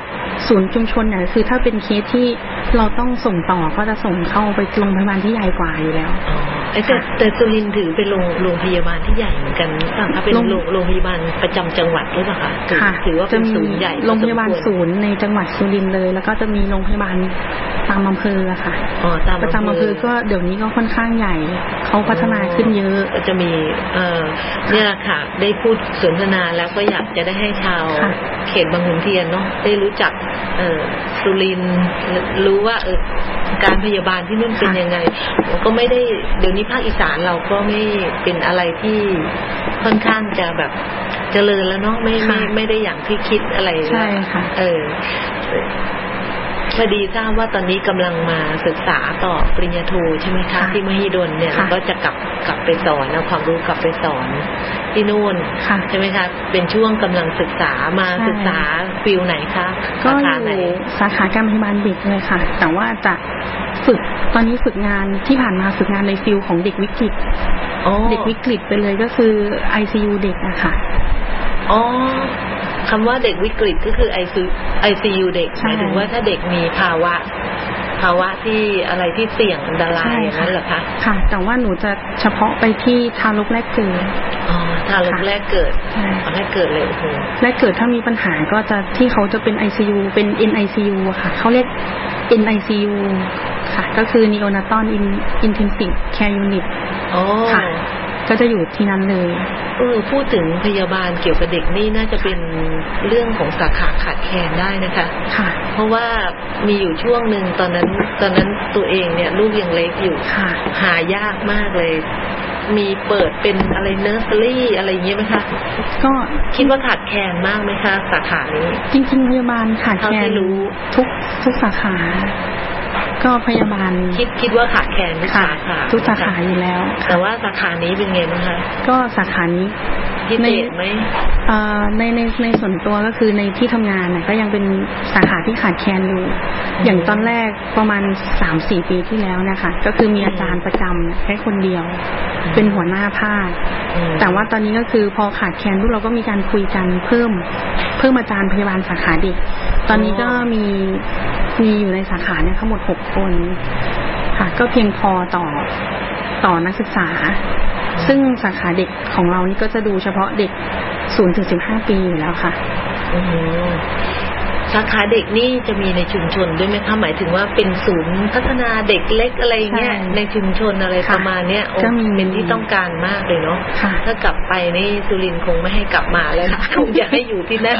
ศูนย์ชุมชนเนี่ยคือถ้าเป็นเคสที่เราต้องส่งต่อก็จะส่งเข้าไปโรงพยาบาลที่ใหญ่กว่าอยู่แล้วแต่แต่สุรินทร์ถือเป็นโรงโรงพยาบาลที่ใหญ่เหมือนกันหรือเปล่าคะเป็นโรงโรงพยาบาลประจำจังหวัดหรือเปล่าคะถือว่าเป็นศูนย์ใหญ่โรงพยาบาลศูนย์ในจังหวัดสุรินทร์เลยแล้วก็จะมีโรงพยาบาลตามอำเภอค่ะอ๋อตามประจำอำเภอก็เดี๋ยวนี้ก็ค่อนข้างใหญ่เขาพัฒนาขึ้นเยอะก็จะมีเอ่อเนี่ยค่ะได้พูดสนทนาแล้วก็อยากจะได้ให้ชาวเขตบางขุนเทียนเนาะได้รู้จักเอ่อสุรินทร์รู้ว่าเออการพยาบาลที่นู่นเป็นยังไงก็ไม่ได้เดี๋ยวนี้ภาคอีสานเราก็ไม่เป็นอะไรที่ค่อนข้างจะแบบเจริญแล้วเนาะไม่ไม่ไม่ได้อย่างที่คิดอะไรใช่ค่ะเออพอดีทราบว่าตอนนี้กำลังมาศึกษาต่อปริญญาโทใช่ไหมคะที่มหิดลเนี่ยก็จะกลับกลับไปสอนเอาความรู้กลับไปสอนที่นู่นใช่ไหมคะเป็นช่วงกำลังศึกษามาศึกษาฟิลไหนคะก็อยู่สาขาการพยาบาลเด็กเลยค่ะแต่ว่าจะฝึกตอนนี้ฝึกงานที่ผ่านมาฝึกงานในฟิลของเด็กวิกฤตเด็กวิกฤตไปเลยก็คือ ไอ ซี ยู เด็กอะค่ะอ๋อคำว่าเด็กวิกฤตก็คือ ไอ ซี ยู เด็กหมายถึงว่าถ้าเด็กมีภาวะภาวะที่อะไรที่เสี่ยงอันตรายอย่างนั้นเหรอคะค่ะแต่ว่าหนูจะเฉพาะไปที่ทารกแรกเกิดอ๋อทารกแรกเกิดแรกเกิดเลยโอ้โหแรกเกิดถ้ามีปัญหาก็จะที่เขาจะเป็น ไอ ซี ยู เป็น เอ็น ไอ ซี ยู อะค่ะเขาเรียก เอ็น ไอ ซี ยู ค่ะก็คือ Neonatal Intensive Care Unit อ๋อค่ะก็จะอยู่ที่นั้นเลยเออพูดถึงพยาบาลเกี่ยวกับเด็กนี่น่าจะเป็นเรื่องของสาขาขาดแคลนได้นะคะค่ะเพราะว่ามีอยู่ช่วงหนึ่งตอนนั้นตอนนั้นตัวเองเนี่ยลูกยังเล็กอยู่ค่ะหายากมากเลยมีเปิดเป็นอะไรเนอร์เซอรี่อะไรอย่างเงี้ยไหมคะก็คิดว่าขาดแคลนมากไหมคะสาขานี้จริงๆพยาบาลขาดแคลนรู้ทุกทุกสาขาก็พยาบาลคิดคิดว่าขาดแคลนทุกสาขาทุกสาขาอยู่แล้วแต่ว่าสาขานี้เป็นไงบ้างคะก็สาขานี้พิเศษไหมในในในส่วนตัวก็คือในที่ทำงานน่ะก็ยังเป็นสาขาที่ขาดแคลนอยู่อย่างตอนแรกประมาณ สามสี่ ปีที่แล้วนะคะก็คือมีอาจารย์ประจำแค่คนเดียวเป็นหัวหน้าภาคแต่ว่าตอนนี้ก็คือพอขาดแคลนพวกเราก็มีการคุยกันเพิ่มเพิ่มอาจารย์พยาบาลสาขาเด็กตอนนี้ก็มีมีอยู่ในสาขาเนี่ยทั้งหมดหกคนค่ะก็เพียงพอต่อต่อนักศึกษาซึ่งสาขาเด็กของเรานี่ก็จะดูเฉพาะเด็กศูนย์ถึงสิบห้าปีอยู่แล้วค่ะอือสาขาเด็กนี่จะมีในชุมชนด้วยไหมคะหมายถึงว่าเป็นศูนย์พัฒนาเด็กเล็กอะไรเงี้ยในชุมชนอะไรประมาณเนี้ยก็มีเป็นที่ต้องการมากเลยเนาะถ้ากลับไปนี่สุรินทร์คงไม่ให้กลับมาแล้วคงจะให้อยู่ที่นั่น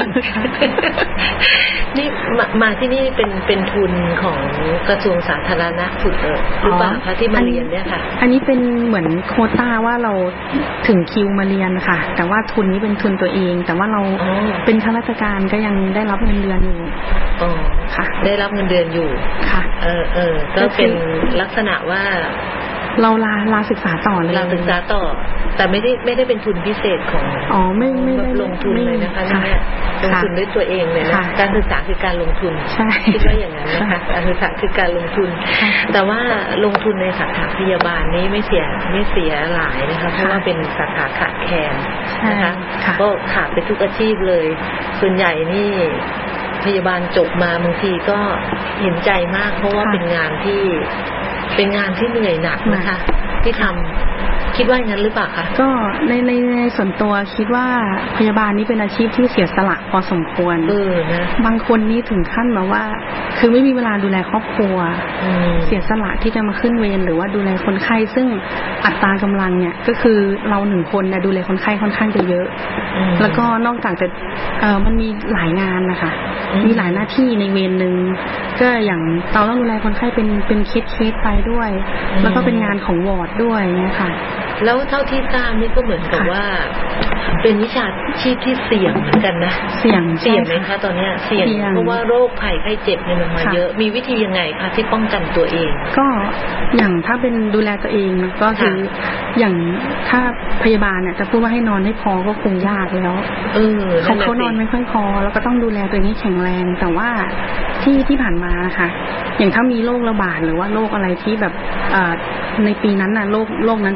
นี่มามาที่นี่เป็นเป็นทุนของกระทรวงสาธารณสุขหรือเปล่าคะที่มาเรียนเนี่ยค่ะอันนี้เป็นเหมือนโควต้าว่าเราถึงคิวมาเรียนค่ะแต่ว่าทุนนี้เป็นทุนตัวเองแต่ว่าเราเป็นข้าราชการก็ยังได้รับเงินเดือนอยู่อ๋อค่ะได้รับเงินเดือนอยู่ค่ะเออเออก็เป็นลักษณะว่าเราลาลาศึกษาต่อเลยลาศึกษาต่อแต่ไม่ได้ไม่ได้เป็นทุนพิเศษของอ๋อไม่ไม่ได้ลงทุนเลยนะคะเนี่ยลงทุนด้วยตัวเองเลยนะการศึกษาคือการลงทุนใช่คิดว่าอย่างนั้นนะคะการศึกษาคือการลงทุนแต่ว่าลงทุนในสาขาพยาบาลนี้ไม่เสียไม่เสียหลายนะคะเพราะว่าเป็นสาขาขาดแคลนนะคะก็ขาดไปทุกอาชีพเลยส่วนใหญ่นี่พยาบาลจบมาบางทีก็เห็นใจมากเพราะว่าเป็นงานที่เป็นงานที่เหนื่อยหนักนะคะที่ทำคิดว่าอย่างนั้นหรือเปล่าคะก็ในในในส่วนตัวคิดว่าพยาบาลนี้เป็นอาชีพที่เสียสละพอสมควรเออนะบางคนนี่ถึงขั้นแบบว่าคือไม่มีเวลาดูแลครอบครัวเสียสละที่จะมาขึ้นเวรหรือว่าดูแลคนไข้ซึ่งอัตรากำลังเนี่ยก็คือเราหนึ่งคนเนี่ยดูแลคนไข้ค่อนข้างจะเยอะแล้วก็นอกจากจะเออมันมีหลายงานนะคะมีหลายหน้าที่ในเวรนึงก็อย่างเราต้องดูแลคนไข้เป็นเป็นเคสเคสไปด้วยแล้วก็เป็นงานของวอร์ดด้วยเนี่ยค่ะแล้วเท่าที่ทราบนี่ก็เหมือนกับว่าเป็นวิชาชีพที่เสี่ยงเหมือนกันนะเสี่ยงเสี่ยงไหมคะตอนนี้เสี่ยงเพราะว่าโรคภัยไข้เจ็บเนี่ยมันมาเยอะมีวิธียังไงคะที่ป้องกันตัวเองก็อย่างถ้าเป็นดูแลตัวเองก็คืออย่างถ้าพยาบาลเนี่ยจะพูดว่าให้นอนให้พอก็คงยากแล้วเออเขาเขานอนไม่ค่อยพอแล้วก็ต้องดูแลตัวเองให้แข็งแรงแต่ว่าที่ที่ผ่านมาค่ะอย่างถ้ามีโรคระบาดหรือว่าโรคอะไรที่แบบในปีนั้นน่ะโรคโรคนั้นจะมาแรง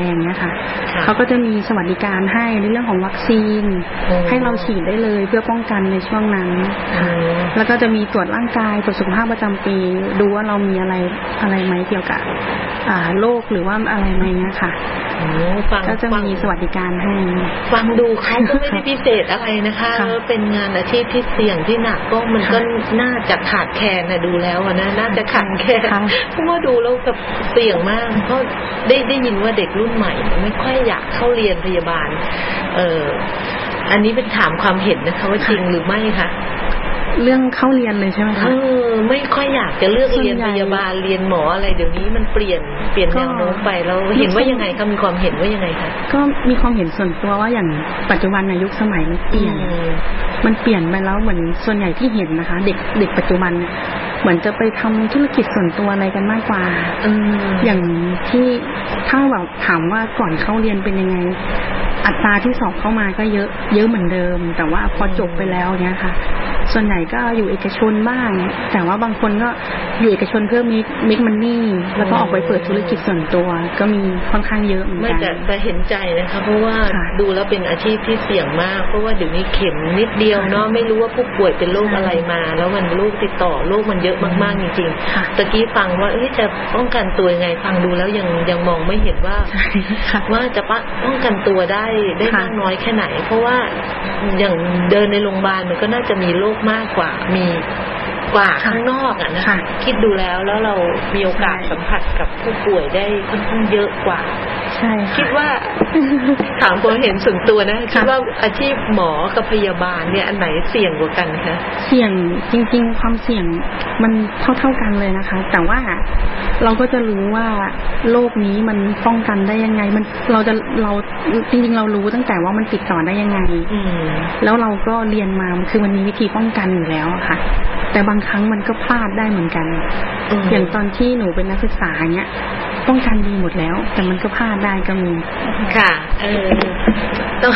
เนี้ยค่ะเขาก็จะมีสวัสดิการให้ในเรื่องของวัคซีนให้เราฉีดได้เลยเพื่อป้องกันในช่วงนั้นแล้วก็จะมีตรวจร่างกายตรวจสุขภาพประจำปีดูว่าเรามีอะไรอะไรไหมเกี่ยวกับโรคหรือว่าอะไรไหมเนี้ยค่ะก็จะมีสวัสดิการให้ฟังดูเขาก็ไม่ได้พิเศษอะไรนะคะเป็นงานอาชีพที่เสี่ยงที่หนักก็มันก็น่าจะขาดแคลนนะดูแล้วนะน่าจะขาดแคลนเพราะว่าดูแล้วกับเสี่ยงมากเพราะได้ได้ยินว่าเด็กรุ่นใหม่ไม่ค่อยอยากเข้าเรียนพยาบาลเอ่ออันนี้เป็นถามความเห็นนะคะว่าจริงหรือไม่คะเรื่องเข้าเรียนเลยใช่ไหมคะเออไม่ค่อยอยากจะเลือกเรียนพยาบาลเรียนหมออะไรเดี๋ยวนี้มันเปลี่ยนเปลี่ยนแนวโน้มไปเราเห็นว่ายังไงคะมีความเห็นว่ายังไงคะก็มีความเห็นส่วนตัวว่าอย่างปัจจุบันในยุคสมัยเปลี่ยนมันเปลี่ยนไปแล้วเหมือนส่วนใหญ่ที่เห็นนะคะเด็กเด็กปัจจุบันเนี่ยเหมือนจะไปทำธุรกิจส่วนตัวอะไรกันมากกว่าอย่างที่ถ้าแบบถามว่าก่อนเข้าเรียนเป็นยังไงอัตราที่สอบเข้ามาก็เยอะเยอะเหมือนเดิมแต่ว่าพอจบไปแล้วเนี้ยค่ะส่วนใหญ่ก็อยู่เอกชนบ้างแต่ว่าบางคนก็อยู่เอกชนเพื่อมิกมิกมันนี่แล้วก็ออกไปเปิดธุรกิจส่วนตัวก็มีค่อนข้างเยอะเหมือนกันไม่แต่แต่เห็นใจนะคะเพราะว่าดูแล้วเป็นอาชีพที่เสี่ยงมากเพราะว่าเดี๋ยวนี้เข็มนิดเดียวเนาะไม่รู้ว่าผู้ป่วยเป็นโรคอะไรมาแล้วมันโรคติดต่อโรคมันเยอะมากๆจริงๆตะกี้ฟังว่าเอ้ยจะป้องกันตัวยังไงฟังดูแล้วยังยังมองไม่เห็นว่าว่าจะป้องกันตัวได้ได้มากน้อยแค่ไหนเพราะว่าอย่างเดินในโรงพยาบาลมันก็น่าจะมีโรคมากกว่ามีกว่าข้างนอกอ่ะนะคิดดูแล้วแล้วเรามีโอกาสสัมผัสกับผู้ป่วยได้ค่อนข้างเยอะกว่าใช่คิดว่าถามความเห็นส่วนตัวนะคิดว่าอาชีพหมอกับพยาบาลเนี่ยอันไหนเสี่ยงกว่ากันคะเสี่ยงจริงๆความเสี่ยงมันเท่าๆกันเลยนะคะแต่ว่าเราก็จะรู้ว่าโรคนี้มันป้องกันได้ยังไงมันเราจะเราจริงๆเรารู้ตั้งแต่ว่ามันติดต่อได้ยังไงแล้วเราก็เรียนมาคือมันมีวิธีป้องกันอยู่แล้วค่ะแต่บางครั้งมันก็พลาดได้เหมือนกันอย่างตอนที่หนูเป็นนักศึกษาเนี้ยป้องกันดีหมดแล้วแต่มันก็พลาดได้ก็มีค่ะเออต้อง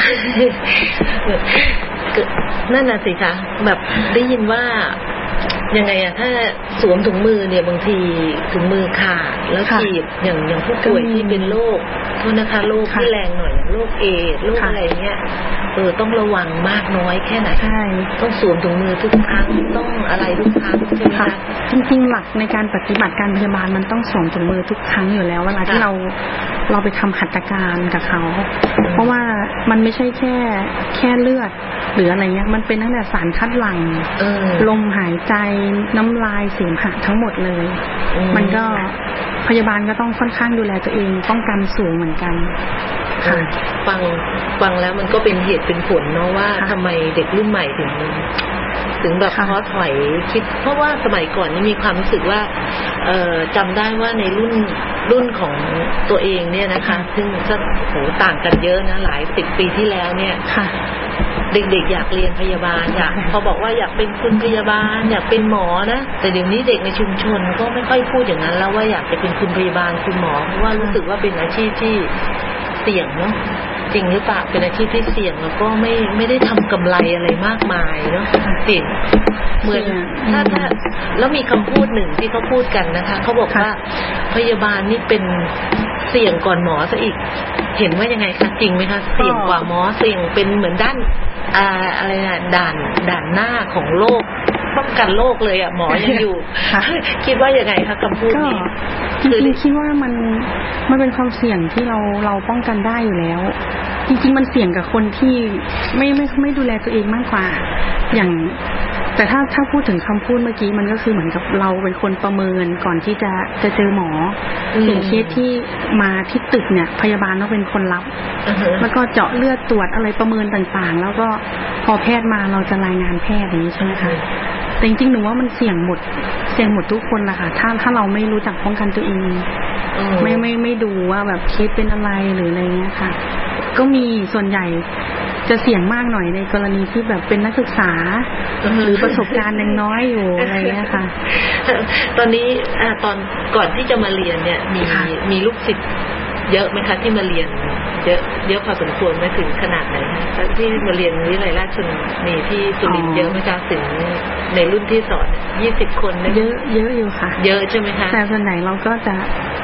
นั่นน่ะสิคะแบบได้ยินว่ายังไงอะถ้าสวมถุงมือเนี่ยบางทีถุงมือขาดแล้วฉีดอย่างอย่างผู้ป่วยที่เป็นโรคโทษนะคะโรคที่แรงหน่อยโรคเอดส์โรคอะไรเงี้ยเออต้องระวังมากน้อยแค่ไหนใช่ต้องสวมถุงมือทุกครั้งต้องอะไรทุกครั้งใช่ไหมคะจริงๆหลักในการปฏิบัติการพยาบาลมันต้องสวมถุงมือทุกครั้งอยู่แล้วเวลาที่เราเราไปทำหัตถการกับเขาเพราะว่ามันไม่ใช่แค่แค่เลือดหรืออะไรเงี้ยมันเป็นตั้งแต่สารคัดหลั่งลมหายใจน้ำลายเสมหะทั้งหมดเลยมันก็พยาบาลก็ต้องค่อนข้างดูแลตัวเองป้องกันสูงเหมือนกันค่ะฟังฟังแล้วมันก็เป็นเหตุเป็นผลเนาะว่าทำไมเด็กรุ่นใหม่ถึงถึงแบบท้อถอยคิดเพราะว่าสมัยก่อนนี่มีความรู้สึกว่าเอ่อจำได้ว่าในรุ่นรุ่นของตัวเองเนี่ยนะคะซึ่งก็โหต่างกันเยอะนะหลายสิบปีที่แล้วเนี่ยเด็กๆอยากเรียนพยาบาลอยากพอบอกว่าอยากเป็นคุณพยาบาลอยากเป็นหมอนะแต่เดี๋ยวนี้เด็กในชุมชนก็ไม่ค่อยพูดอย่างนั้นแล้วว่าอยากจะเป็นคุณพยาบาลคุณหมอเพราะว่ารู้สึกว่าเป็นอาชีพที่เสี่ยงเนาะจริงหรือเปล่าเป็นอาชีพที่เสี่ยงแล้วก็ไม่ไม่ได้ทำกำไรอะไรมากมายเนาะเสี่ยงเหมือนถ้าถ้าแล้วมีคำพูดหนึ่งที่เขาพูดกันนะคะเขาบอกว่าพยาบาลนี่เป็นเสี่ยงก่อนหมอซะอีกเห็นว่ายังไงคะจริงไหมคะเสี่ยงกว่าหมอเสี่ยงเป็นเหมือนด้านอ่าอะไรนะด่านด่านหน้าของโรคป้องกันโรคเลยอ่ะหมอยังอยู่คิดว่ายังไงคะคำพูดนี้จริงๆคิดว่ามันมันเป็นความเสี่ยงที่เราเราป้องกันได้อยู่แล้วจริงๆมันเสี่ยงกับคนที่ไม่ไม่ไม่ดูแลตัวเองมากกว่าอย่างแต่ถ้าถ้าพูดถึงคำพูดเมื่อกี้มันก็คือเหมือนกับเราเป็นคนประเมินก่อนที่จะจะเจอหมออย่างเคสที่มาที่ตึกเนี่ยพยาบาลต้องเป็นคนรับแล้วก็เจาะเลือดตรวจอะไรประเมินต่างๆแล้วก็พอแพทย์มาเราจะรายงานแพทย์อย่างนี้ใช่ไหมคะแต่จริงๆหนูว่ามันเสี่ยงหมดเสี่ยงหมดทุกคนแหละค่ะถ้าถ้าเราไม่รู้จักป้องกันตัวเองไม่ไม่ไม่ดูว่าแบบเคสเป็นอะไรหรืออะไรเงี้ยค่ะก็มีส่วนใหญ่จะเสี่ยงมากหน่อยในกรณีที่แบบเป็นนักศึกษาหรือประสบการณ์ยังน้อยอยู่อะไรเงี้ยค่ะตอนนี้ตอนก่อนที่จะมาเรียนเนี่ยมีมีลูกศิษย์เยอะไหมคะที่มาเรียนเยอะเยอะพอสมควรไหมถึงขนาดไหนคะที่มาเรียนวิทยาลัยราชมีที่สุรินทร์เยอะไหมคะถึงในรุ่นที่สอนยี่สิบคนเยอะเยอะอยู่ค่ะเยอะใช่ไหมคะแต่ส่วนไหนเราก็จะ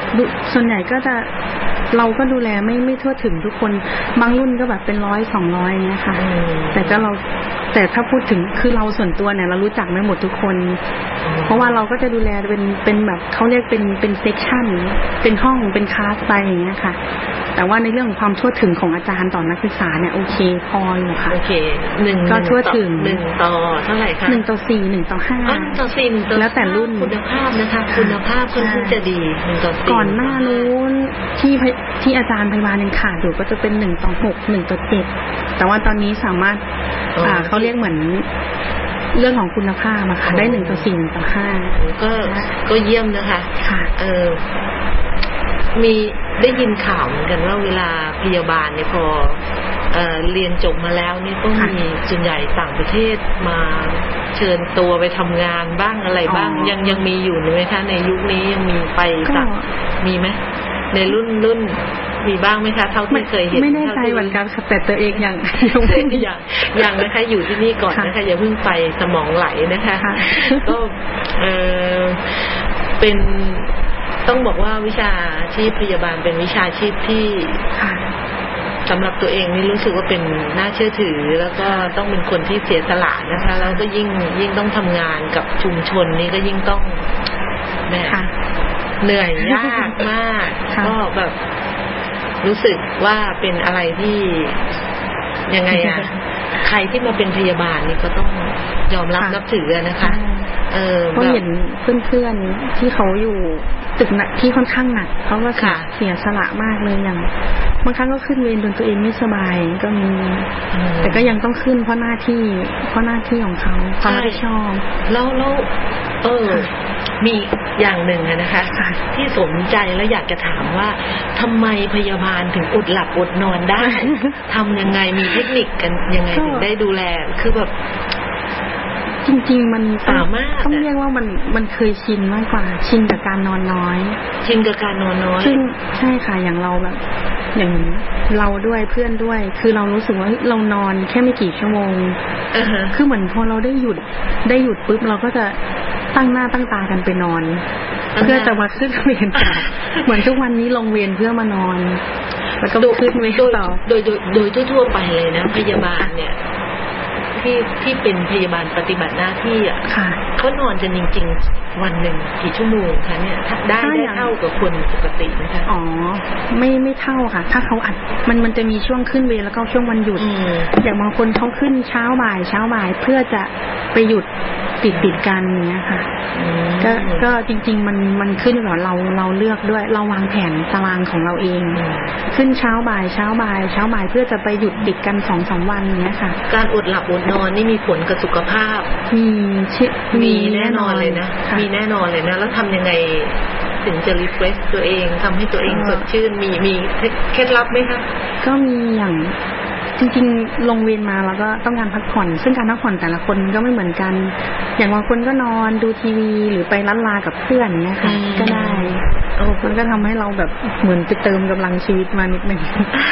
ส่วนใหญ่ก็จะเราก็ดูแลไม่ไม่ทั่วถึงทุกคนบางรุ่นก็แบบเป็นร้อยสองร้อยอย่างเงี้ยค่ะแต่ก็เราแต่ถ้าพูดถึงคือเราส่วนตัวเนี่ยเรารู้จักไม่หมดทุกคนเพราะว่าเราก็จะดูแลเป็นเป็นแบบเขาเรียกเป็นเป็นเซกชันเป็นห้องเป็นคลาสไปอย่างเงี้ยค่ะแต่ว่าในเรื่องของความทั่วถึงของอาจารย์ต่อนักศึกษาเนี่ยโอเคพออยู่ค่ะโอเคหนึ่งก็ทั่วถึงหนึ่งต่อเท่าไหร่คะหนึ่งต่อสี่หนึ่งต่อห้าหนึ่งต่อสี่หนึ่งต่อแล้วแต่รุ่นคุณภาพนะคะคุณภาพค่อนข้างจะดีหนึ่งต่อสี่ก่อนหน้านู้นที่ที่อาจารย์พยาบาลยังขาดอยู่ก็จะเป็นหนึ่งต่อหกหนึ่งต่อเจ็ดแต่ว่าตอนนี้สามารถอ่าเขาเรียกเหมือนเรื่องของคุณภาพอะค่ะได้หนึ่งต่อสี่หนึ่งต่อห้าก็ก็เยี่ยมนะคะค่ะเออมีได้ยินข่าวเหมือนกันว่าเวลาพยาบาลเนี่ยพอเอ่อเรียนจบมาแล้วนี่ก็มีส่วนใหญ่ต่างประเทศมาเชิญตัวไปทำงานบ้างอะไรบ้างยังยังมีอยู่ไหมคะในยุคนี้ยังมีไปต่างมีไหมในรุ่นรุ่นมีบ้างไหมคะเท่าที่เคยเห็นไม่แน่ใจเหมือนกันค่ะแต่ตัวเองยังยังไม่ยังยังนะคะอยู่ที่นี่ก่อนนะคะอย่าเพิ่งไปสมองไหลนะคะก็เออเป็นต้องบอกว่าวิชาชีพพยาบาลเป็นวิชาชีพที่สำหรับตัวเองนี่รู้สึกว่าเป็นน่าเชื่อถือแล้วก็ต้องเป็นคนที่เสียสละนะคะแล้วก็ยิ่งยิ่งต้องทำงานกับชุมชนนี่ก็ยิ่งต้องแม่เหนื่อยยากมากก็แบบรู้สึกว่าเป็นอะไรที่ยังไงอะใครที่มาเป็นพยาบาลนี่ก็ต้องยอมรับนับถือนะคะเออเพราะเห็นเพื่อนๆที่เขาอยู่ตึกหนักที่ค่อนข้างหนักเขาก็เสียสละมากเลยอย่างบางครั้งก็ขึ้นเวรจนตัวเองไม่สบายก็มีแต่ก็ยังต้องขึ้นเพราะหน้าที่เพราะหน้าที่ของเขาเขาไม่ชอบแล้วแล้วเออมีอย่างหนึ่งนะคะที่สนใจแล้วอยากจะถามว่าทำไมพยาบาลถึงอดหลับอดนอนได้ทำยังไงมีเทคนิคกันยังไงถึงได้ดูแลคือแบบจริงๆมันสามารถต้องเรียกว่ามันมันเคยชินมากกว่าชินกับการนอนน้อยชินกับการนอนน้อยซึ่งใช่ค่ะอย่างเราแบบอย่างเราด้วยเพื่อนด้วยคือเรารู้สึกว่าเรานอนแค่ไม่กี่ชั่วโมง uh-huh. คือเหมือนพอเราได้หยุดได้หยุดปุ๊บเราก็จะตั้งหน้าตั้งตากันไปนอน uh-huh. เพื่อจะมาขึ้นเวรต่อ เหมือนทุกวันนี้ลงเวรเพื่อมานอนแล้วก็ขึ้นเวรต่อโดยโดยโดยทั่วๆไปเลยนะพยาบาลเนี่ยที่ที่เป็นพยาบาลปฏิบัติหน้าที่อ่ะเขานอนกันจริงๆวันหนึ่งกี่ชั่วโมงคะเนี่ยได้ได้เท่ากับคนปกตินะคะอ๋อไม่ไม่เท่าค่ะถ้าเขาอัดมันมันจะมีช่วงขึ้นเวรแล้วก็ช่วงวันหยุดอย่างบางคนเขาขึ้นเช้าบ่ายเช้าบ่ายเพื่อจะไปหยุดติดติดกันเนี้ยค่ะก็ก็จริงๆมันมันขึ้นกับเราเราเลือกด้วยเราวางแผนตารางของเราเองขึ้นเช้าบ่ายเช้าบ่ายเช้าบ่ายเพื่อจะไปหยุดติดกันสองสามวันเนี้ยค่ะการอดหลับอดนอนนี่มีผลกับสุขภาพมีมีแน่นอนเลยนะมีแน่นอนเลยนะแล้วทำยังไงถึงจะรีเฟรชตัวเองทำให้ตัวเองสดชื่นมีมีเคล็ดลับไหมคะก็มีอย่างจริงๆลงเวรมาแล้วก็ต้องการพักผ่อนซึ่งการพักผ่อนแต่ละคนก็ไม่เหมือนกันอย่างบางคนก็นอนดูทีวีหรือไปล้านลากับเพื่อนนะคะก็ได้มันก็ทำให้เราแบบเหมือนไปเติมกำลังชีวิตมานิดนึง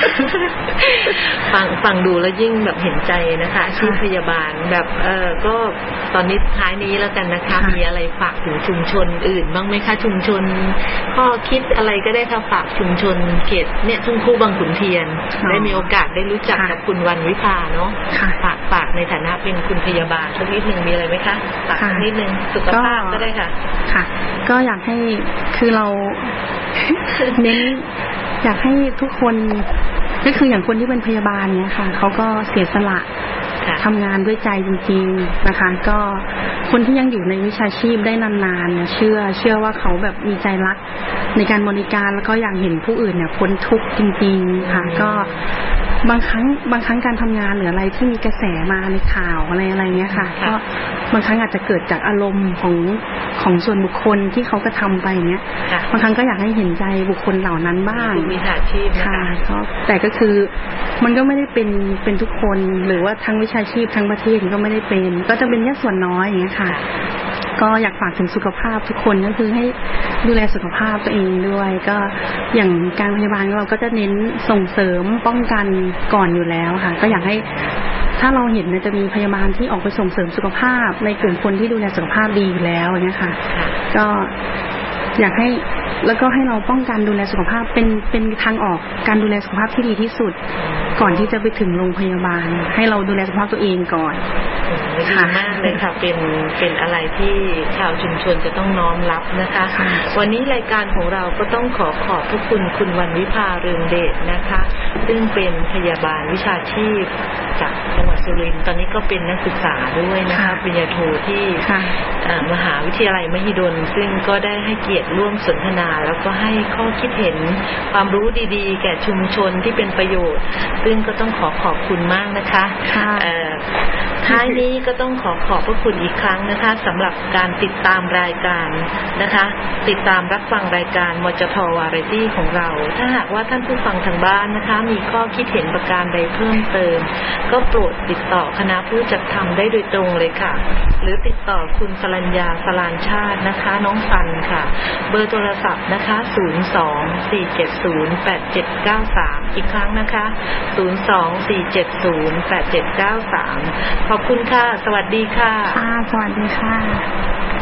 ฟังฟังดูแล้วยิ่งแบบเห็นใจนะคะอาชีพพยาบาลแบบเออก็ตอนนี้ท้ายนี้แล้วกันนะคะมีอะไรฝากถึงชุมชนอื่นบ้างไหมคะชุมชนข้อคิดอะไรก็ได้ค่ะฝากชุมชนเขตเนี่ยทุ่งคู่บางขุนเทียนได้มีโอกาสได้รู้จักกับคุณวันวิภาเนาะฝากฝากในฐานะเป็นคุณพยาบาลสักนิดนึงมีอะไรไหมคะฝากสักนิดนึงสุขภาพก็ได้ค่ะค่ะก็อยากให้คือเราเน้นอยากให้ทุกคนก็คืออย่างคนที่เป็นพยาบาลเนี่ยค่ะเขาก็เสียสละทำงานด้วยใจจริงๆนะคะก็คนที่ยังอยู่ในวิชาชีพได้นานๆเนี่ยเชื่อเชื่อว่าเขาแบบมีใจรักในการบริการแล้วก็อยากเห็นผู้อื่นเนี่ยพ้นทุกข์จริงๆค่ะก็บางครั้งบางครั้งการทำงานหรืออะไรที่มีกระแสมาในข่าวอะไรอะไรเงี้ยค่ะก็บางครั้งอาจจะเกิดจากอารมณ์ของของส่วนบุคคลที่เขากระทำไปเนี้ยบางครั้งก็อยากให้เห็นใจบุคคลเหล่านั้นบ้างมีอาชีพค่ะแต่ก็คือมันก็ไม่ได้เป็นเป็นทุกคนหรือว่าทั้งวิชาชีพทั้งประเทศก็ไม่ได้เป็นก็จะเป็นแค่ส่วนน้อยอย่างเงี้ยค่ะก็อยากฝากถึงสุขภาพทุกคนก็คือให้ดูแลสุขภาพตัวเองด้วยก็อย่างการพยาบาลเราก็จะเน้นส่งเสริมป้องกันก่อนอยู่แล้วค่ะก็อยากให้ถ้าเราเห็นเนี่ยจะมีพยาบาลที่ออกไปส่งเสริมสุขภาพในกลุ่มคนที่ดูแลสุขภาพดีอยู่แล้วเนี่ยค่ะก็อยากให้แล้วก็ให้เราป้องกันดูแลสุขภาพเป็นเป็นทางออกการดูแลสุขภาพที่ดีที่สุดก่อนที่จะไปถึงโรงพยาบาลให้เราดูแลสุขภาพตัวเองก่อนดีมากเลยค่ะเป็นเป็นอะไรที่ชาวชุมชนจะต้องน้อมรับนะคะวันนี้รายการของเราก็ต้องขอขอบพระคุณคุณวรรณวิภาเรืองเดชนะคะซึ่งเป็นพยาบาลวิชาชีพจากจังหวัดสุรินทร์ตอนนี้ก็เป็นนักศึกษาด้วยนะคะปริญญาโทที่มหาวิทยาลัยมหิดลซึ่งก็ได้ให้เกียรติร่วมสนทนาแล้วก็ให้ข้อคิดเห็นความรู้ดีๆแก่ชุมชนที่เป็นประโยชน์ซึ่งก็ต้องขอขอบคุณมากนะคะท้ายนี้ก็ต้องขอขอบพระคุณอีกครั้งนะคะสำหรับการติดตามรายการนะคะติดตามรับฟังรายการมจทวาไรตี้ของเราถ้าหากว่าท่านผู้ฟังทางบ้านนะคะมีข้อคิดเห็นประการใดเพิ่มเติมก็โปรดติดต่อคณะผู้จัดทำได้โดยตรงเลยค่ะหรือติดต่อคุณสรัญญาสลานชาตินะคะน้องฟันค่ะเบอร์โทรศัพท์นะคะศูนย์ สอง สี่ เจ็ด ศูนย์ แปด เจ็ด เก้า สามอีกครั้งนะคะศูนย์ สอง สี่ เจ็ด ศูนย์ แปด เจ็ด เก้า สามขอบคุณค่ะสวัสดีค่ะค่ะสวัสดีค่ะ